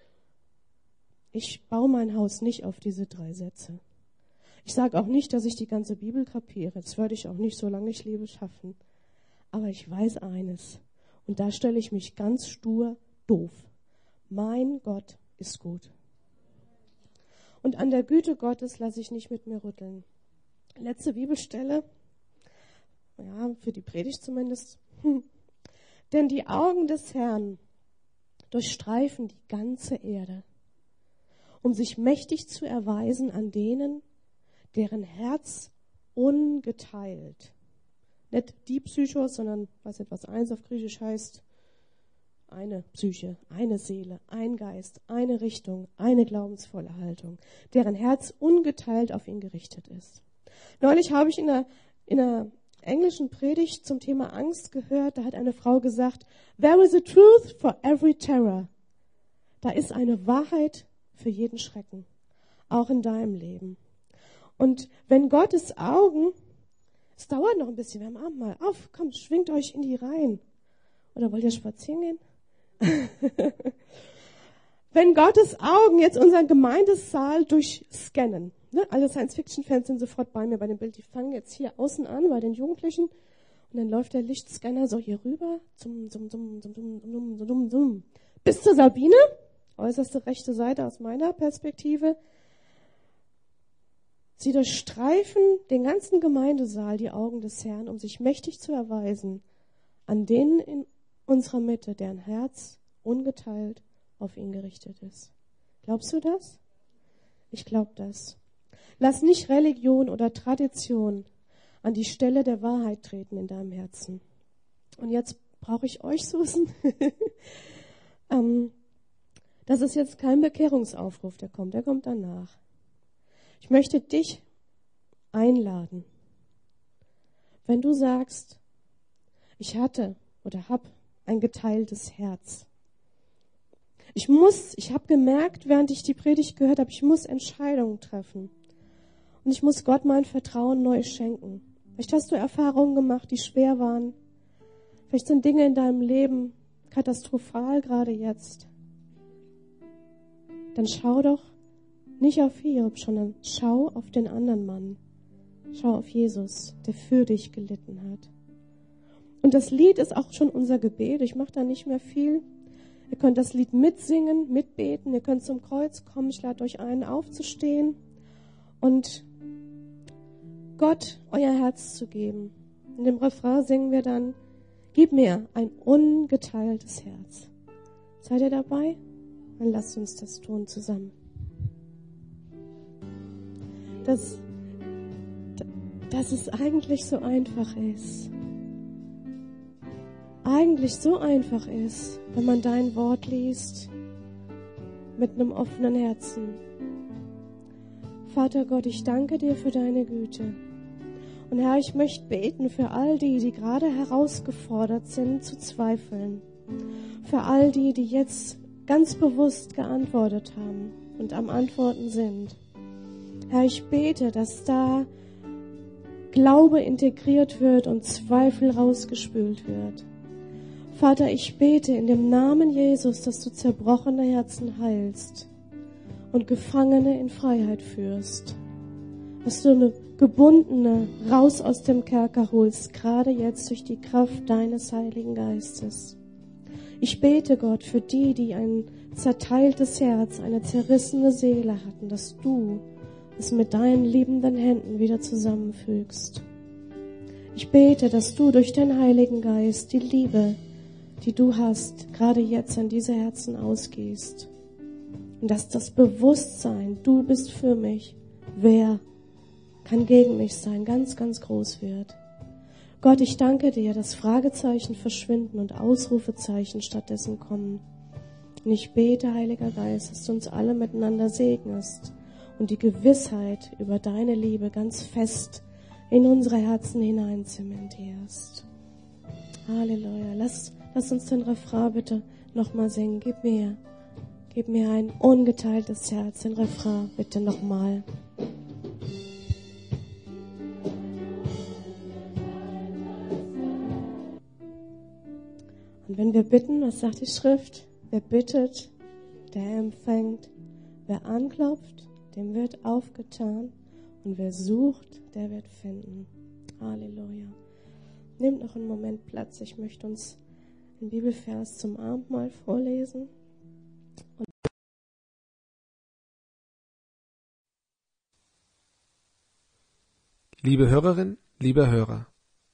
Ich baue mein Haus nicht auf diese drei Sätze. Ich sage auch nicht, dass ich die ganze Bibel kapiere. Das würde ich auch nicht, solange ich lebe, schaffen. Aber ich weiß eines. Und da stelle ich mich ganz stur doof. Mein Gott ist gut. Und an der Güte Gottes lasse ich nicht mit mir rütteln. Letzte Bibelstelle, ja, für die Predigt zumindest. Hm. Denn die Augen des Herrn durchstreifen die ganze Erde, um sich mächtig zu erweisen an denen, deren Herz ungeteilt, nicht die Psychos, sondern, weiß nicht, was eins auf Griechisch heißt, eine Psyche, eine Seele, ein Geist, eine Richtung, eine glaubensvolle Haltung, deren Herz ungeteilt auf ihn gerichtet ist. Neulich habe ich in einer, in einer englischen Predigt zum Thema Angst gehört, da hat eine Frau gesagt, there is a truth for every terror. Da ist eine Wahrheit für jeden Schrecken, auch in deinem Leben. Und wenn Gottes Augen, es dauert noch ein bisschen, wir haben Abendmahl, auf, komm, schwingt euch in die Reihen. Oder wollt ihr spazieren gehen? Wenn Gottes Augen jetzt unseren Gemeindesaal durchscannen, ne? Alle Science-Fiction-Fans sind sofort bei mir bei dem Bild, die fangen jetzt hier außen an bei den Jugendlichen und dann läuft der Lichtscanner so hier rüber, zum, zum, zum, zum, zum, zum, zum, zum, zum, bis zur Sabine, äußerste rechte Seite aus meiner Perspektive. Sie durchstreifen den ganzen Gemeindesaal, die Augen des Herrn, um sich mächtig zu erweisen an denen in unserer Mitte, deren Herz ungeteilt auf ihn gerichtet ist. Glaubst du das? Ich glaube das. Lass nicht Religion oder Tradition an die Stelle der Wahrheit treten in deinem Herzen. Und jetzt brauche ich euch, Susan. ähm, das ist jetzt kein Bekehrungsaufruf, der kommt, der kommt danach. Ich möchte dich einladen, wenn du sagst, ich hatte oder habe ein geteiltes Herz. Ich muss, ich habe gemerkt, während ich die Predigt gehört habe, ich muss Entscheidungen treffen. Und ich muss Gott mein Vertrauen neu schenken. Vielleicht hast du Erfahrungen gemacht, die schwer waren. Vielleicht sind Dinge in deinem Leben katastrophal gerade jetzt. Dann schau doch nicht auf Hiob, sondern schau auf den anderen Mann. Schau auf Jesus, der für dich gelitten hat. Und das Lied ist auch schon unser Gebet. Ich mache da nicht mehr viel. Ihr könnt das Lied mitsingen, mitbeten. Ihr könnt zum Kreuz kommen. Ich lade euch ein, aufzustehen und Gott euer Herz zu geben. In dem Refrain singen wir dann, gib mir ein ungeteiltes Herz. Seid ihr dabei? Dann lasst uns das tun zusammen. Dass, dass es eigentlich so einfach ist. Eigentlich so einfach ist, wenn man dein Wort liest, mit einem offenen Herzen. Vater Gott, ich danke dir für deine Güte. Und Herr, ich möchte beten für all die, die gerade herausgefordert sind, zu zweifeln. Für all die, die jetzt ganz bewusst geantwortet haben und am Antworten sind. Herr, ich bete, dass da Glaube integriert wird und Zweifel rausgespült wird. Vater, ich bete in dem Namen Jesus, dass du zerbrochene Herzen heilst und Gefangene in Freiheit führst. Dass du eine Gebundene raus aus dem Kerker holst, gerade jetzt durch die Kraft deines Heiligen Geistes. Ich bete, Gott, für die, die ein zerteiltes Herz, eine zerrissene Seele hatten, dass du es mit deinen liebenden Händen wieder zusammenfügst. Ich bete, dass du durch den Heiligen Geist die Liebe, die du hast, gerade jetzt an diese Herzen ausgießt. Und dass das Bewusstsein, du bist für mich, wer kann gegen mich sein, ganz, ganz groß wird. Gott, ich danke dir, dass Fragezeichen verschwinden und Ausrufezeichen stattdessen kommen. Und ich bete, Heiliger Geist, dass du uns alle miteinander segnest und die Gewissheit über deine Liebe ganz fest in unsere Herzen hinein zementierst. Halleluja. Lass, lass uns den Refrain bitte nochmal singen. Gib mir, gib mir ein ungeteiltes Herz. Den Refrain bitte nochmal. Und wenn wir bitten, was sagt die Schrift? Wer bittet, der empfängt. Wer anklopft, dem wird aufgetan. Und wer sucht, der wird finden. Halleluja. Nehmt noch einen Moment Platz. Ich möchte uns einen Bibelvers zum Abendmahl vorlesen. Und Liebe Hörerin, lieber Hörer,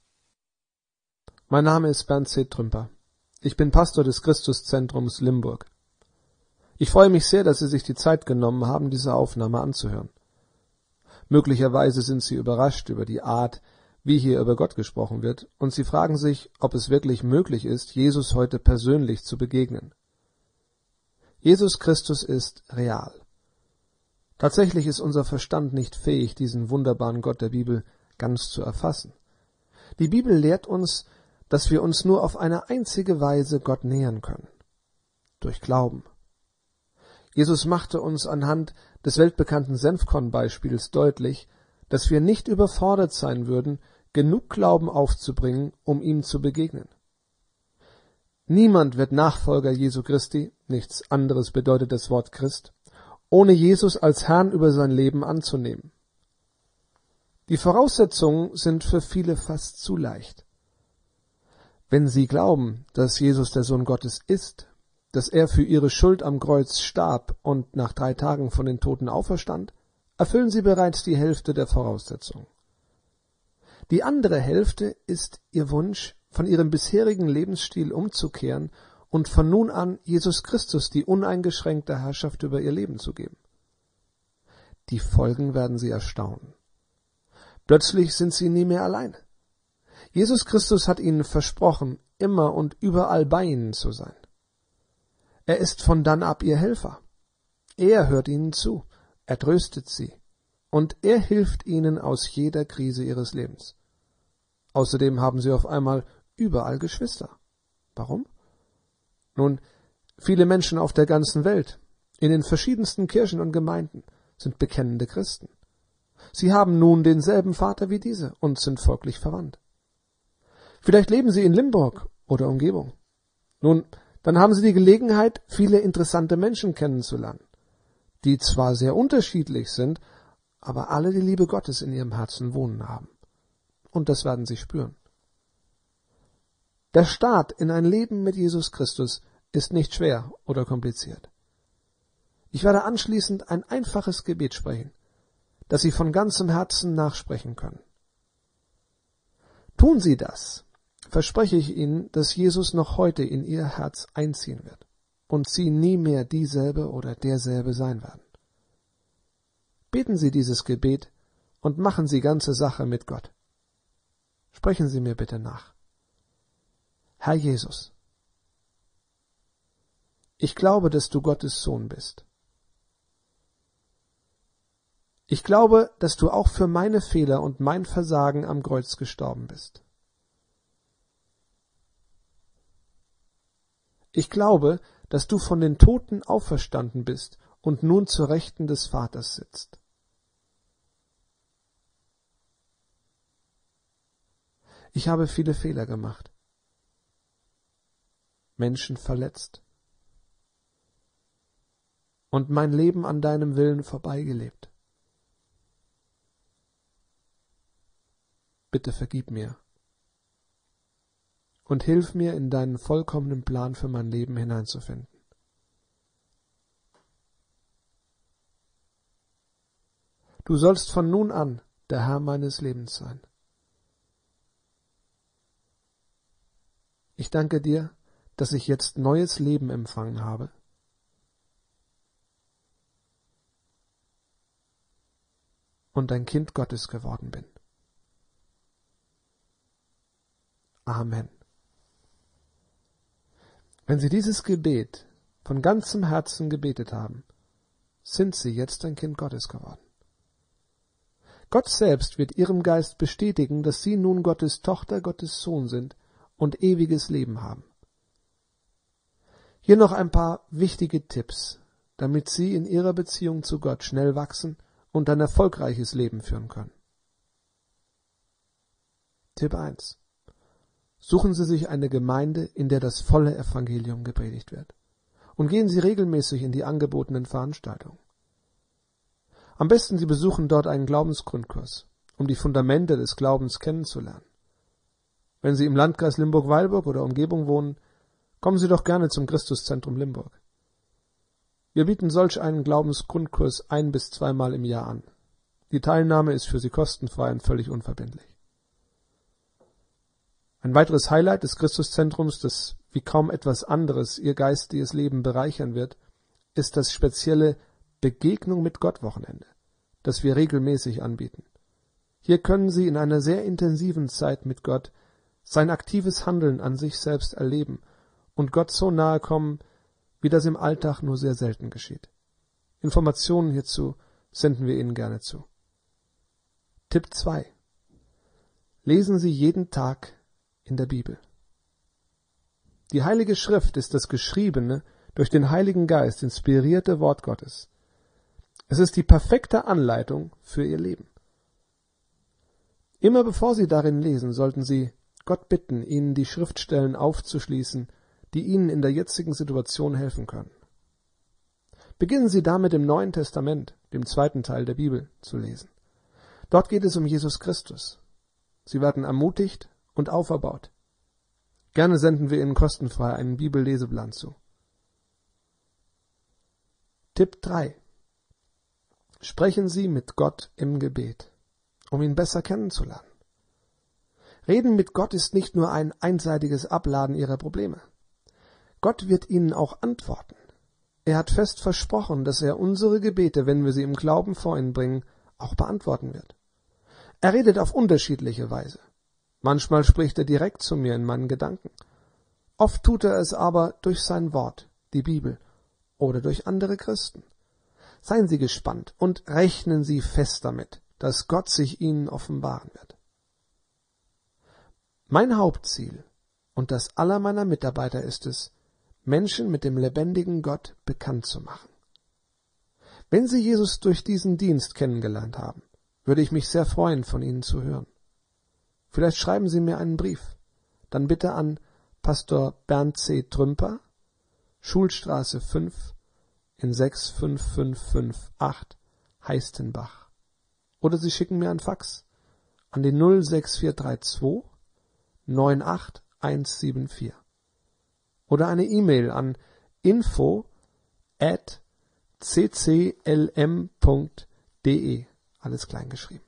mein Name ist Bernd C. Trümper. Ich bin Pastor des Christuszentrums Limburg. Ich freue mich sehr, dass Sie sich die Zeit genommen haben, diese Aufnahme anzuhören. Möglicherweise sind Sie überrascht über die Art, wie hier über Gott gesprochen wird, und Sie fragen sich, ob es wirklich möglich ist, Jesus heute persönlich zu begegnen. Jesus Christus ist real. Tatsächlich ist unser Verstand nicht fähig, diesen wunderbaren Gott der Bibel ganz zu erfassen. Die Bibel lehrt uns, dass wir uns nur auf eine einzige Weise Gott nähern können: durch Glauben. Jesus machte uns anhand des weltbekannten Senfkorn-Beispiels deutlich, dass wir nicht überfordert sein würden, genug Glauben aufzubringen, um ihm zu begegnen. Niemand wird Nachfolger Jesu Christi, nichts anderes bedeutet das Wort Christ, ohne Jesus als Herrn über sein Leben anzunehmen. Die Voraussetzungen sind für viele fast zu leicht. Wenn sie glauben, dass Jesus der Sohn Gottes ist, dass er für ihre Schuld am Kreuz starb und nach drei Tagen von den Toten auferstand, erfüllen sie bereits die Hälfte der Voraussetzungen. Die andere Hälfte ist ihr Wunsch, von ihrem bisherigen Lebensstil umzukehren und von nun an Jesus Christus die uneingeschränkte Herrschaft über ihr Leben zu geben. Die Folgen werden sie erstaunen. Plötzlich sind sie nie mehr allein. Jesus Christus hat ihnen versprochen, immer und überall bei ihnen zu sein. Er ist von dann ab ihr Helfer. Er hört ihnen zu, er tröstet sie und er hilft ihnen aus jeder Krise ihres Lebens. Außerdem haben sie auf einmal überall Geschwister. Warum? Nun, viele Menschen auf der ganzen Welt, in den verschiedensten Kirchen und Gemeinden, sind bekennende Christen. Sie haben nun denselben Vater wie diese und sind folglich verwandt. Vielleicht leben sie in Limburg oder Umgebung. Nun, dann haben sie die Gelegenheit, viele interessante Menschen kennenzulernen, die zwar sehr unterschiedlich sind, aber alle die Liebe Gottes in ihrem Herzen wohnen haben. Und das werden sie spüren. Der Start in ein Leben mit Jesus Christus ist nicht schwer oder kompliziert. Ich werde anschließend ein einfaches Gebet sprechen, das Sie von ganzem Herzen nachsprechen können. Tun Sie das, verspreche ich Ihnen, dass Jesus noch heute in Ihr Herz einziehen wird und Sie nie mehr dieselbe oder derselbe sein werden. Beten Sie dieses Gebet und machen Sie ganze Sache mit Gott. Sprechen Sie mir bitte nach. Herr Jesus, ich glaube, dass du Gottes Sohn bist. Ich glaube, dass du auch für meine Fehler und mein Versagen am Kreuz gestorben bist. Ich glaube, dass du von den Toten auferstanden bist und nun zur Rechten des Vaters sitzt. Ich habe viele Fehler gemacht, Menschen verletzt und mein Leben an deinem Willen vorbeigelebt. Bitte vergib mir und hilf mir, in deinen vollkommenen Plan für mein Leben hineinzufinden. Du sollst von nun an der Herr meines Lebens sein. Ich danke dir, dass ich jetzt neues Leben empfangen habe. Und ein Kind Gottes geworden bin. Amen. Wenn Sie dieses Gebet von ganzem Herzen gebetet haben, sind sie jetzt ein Kind Gottes geworden. Gott selbst wird ihrem Geist bestätigen, dass sie nun Gottes Tochter, Gottes Sohn sind und ewiges Leben haben. Hier noch ein paar wichtige Tipps, damit Sie in Ihrer Beziehung zu Gott schnell wachsen und ein erfolgreiches Leben führen können. Tipp eins. Suchen Sie sich eine Gemeinde, in der das volle Evangelium gepredigt wird. Und gehen Sie regelmäßig in die angebotenen Veranstaltungen. Am besten Sie besuchen dort einen Glaubensgrundkurs, um die Fundamente des Glaubens kennenzulernen. Wenn Sie im Landkreis Limburg-Weilburg oder Umgebung wohnen, kommen Sie doch gerne zum Christuszentrum Limburg. Wir bieten solch einen Glaubensgrundkurs ein- bis zweimal im Jahr an. Die Teilnahme ist für Sie kostenfrei und völlig unverbindlich. Ein weiteres Highlight des Christuszentrums, das wie kaum etwas anderes Ihr geistiges Leben bereichern wird, ist das spezielle Begegnung mit Gott Wochenende, das wir regelmäßig anbieten. Hier können Sie in einer sehr intensiven Zeit mit Gott sein aktives Handeln an sich selbst erleben und Gott so nahe kommen, wie das im Alltag nur sehr selten geschieht. Informationen hierzu senden wir Ihnen gerne zu. Tipp zwei. Lesen Sie jeden Tag in der Bibel. Die Heilige Schrift ist das geschriebene, durch den Heiligen Geist inspirierte Wort Gottes. Es ist die perfekte Anleitung für Ihr Leben. Immer bevor Sie darin lesen, sollten Sie Gott bitten, Ihnen die Schriftstellen aufzuschließen, die Ihnen in der jetzigen Situation helfen können. Beginnen Sie damit im Neuen Testament, dem zweiten Teil der Bibel, zu lesen. Dort geht es um Jesus Christus. Sie werden ermutigt und auferbaut. Gerne senden wir Ihnen kostenfrei einen Bibelleseplan zu. Tipp drei. Sprechen Sie mit Gott im Gebet, um ihn besser kennenzulernen. Reden mit Gott ist nicht nur ein einseitiges Abladen Ihrer Probleme. Gott wird Ihnen auch antworten. Er hat fest versprochen, dass er unsere Gebete, wenn wir sie im Glauben vor ihn bringen, auch beantworten wird. Er redet auf unterschiedliche Weise. Manchmal spricht er direkt zu mir in meinen Gedanken. Oft tut er es aber durch sein Wort, die Bibel, oder durch andere Christen. Seien Sie gespannt und rechnen Sie fest damit, dass Gott sich Ihnen offenbaren wird. Mein Hauptziel und das aller meiner Mitarbeiter ist es, Menschen mit dem lebendigen Gott bekannt zu machen. Wenn Sie Jesus durch diesen Dienst kennengelernt haben, würde ich mich sehr freuen, von Ihnen zu hören. Vielleicht schreiben Sie mir einen Brief, dann bitte an Pastor Bernd C. Trümper, Schulstraße fünf in sechs fünf fünf fünf acht, Heistenbach. Oder Sie schicken mir ein Fax an die null sechs vier drei zwei neun acht eins sieben vier. Oder eine E-Mail an info at c c l m punkt d e, alles klein geschrieben.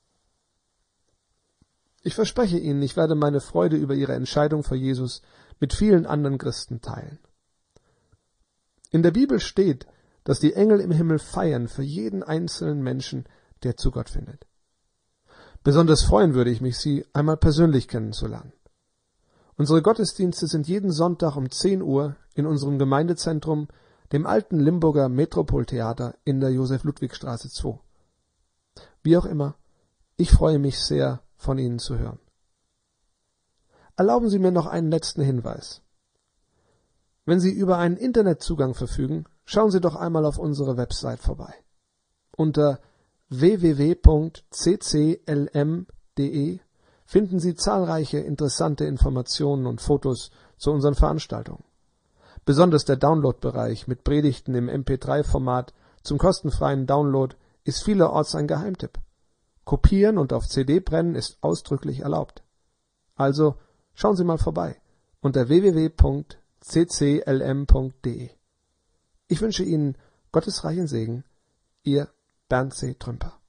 Ich verspreche Ihnen, ich werde meine Freude über Ihre Entscheidung für Jesus mit vielen anderen Christen teilen. In der Bibel steht, dass die Engel im Himmel feiern für jeden einzelnen Menschen, der zu Gott findet. Besonders freuen würde ich mich, Sie einmal persönlich kennenzulernen. Unsere Gottesdienste sind jeden Sonntag um zehn Uhr in unserem Gemeindezentrum, dem alten Limburger Metropoltheater in der Josef-Ludwig-Straße zwei. Wie auch immer, ich freue mich sehr, von Ihnen zu hören. Erlauben Sie mir noch einen letzten Hinweis. Wenn Sie über einen Internetzugang verfügen, schauen Sie doch einmal auf unsere Website vorbei. Unter w w w punkt c c l m punkt d e finden Sie zahlreiche interessante Informationen und Fotos zu unseren Veranstaltungen. Besonders der Download-Bereich mit Predigten im M P drei Format zum kostenfreien Download ist vielerorts ein Geheimtipp. Kopieren und auf C D brennen ist ausdrücklich erlaubt. Also schauen Sie mal vorbei unter w w w punkt c c l m punkt d e. Ich wünsche Ihnen Gottes reichen Segen, Ihr Bernd C. Trümper.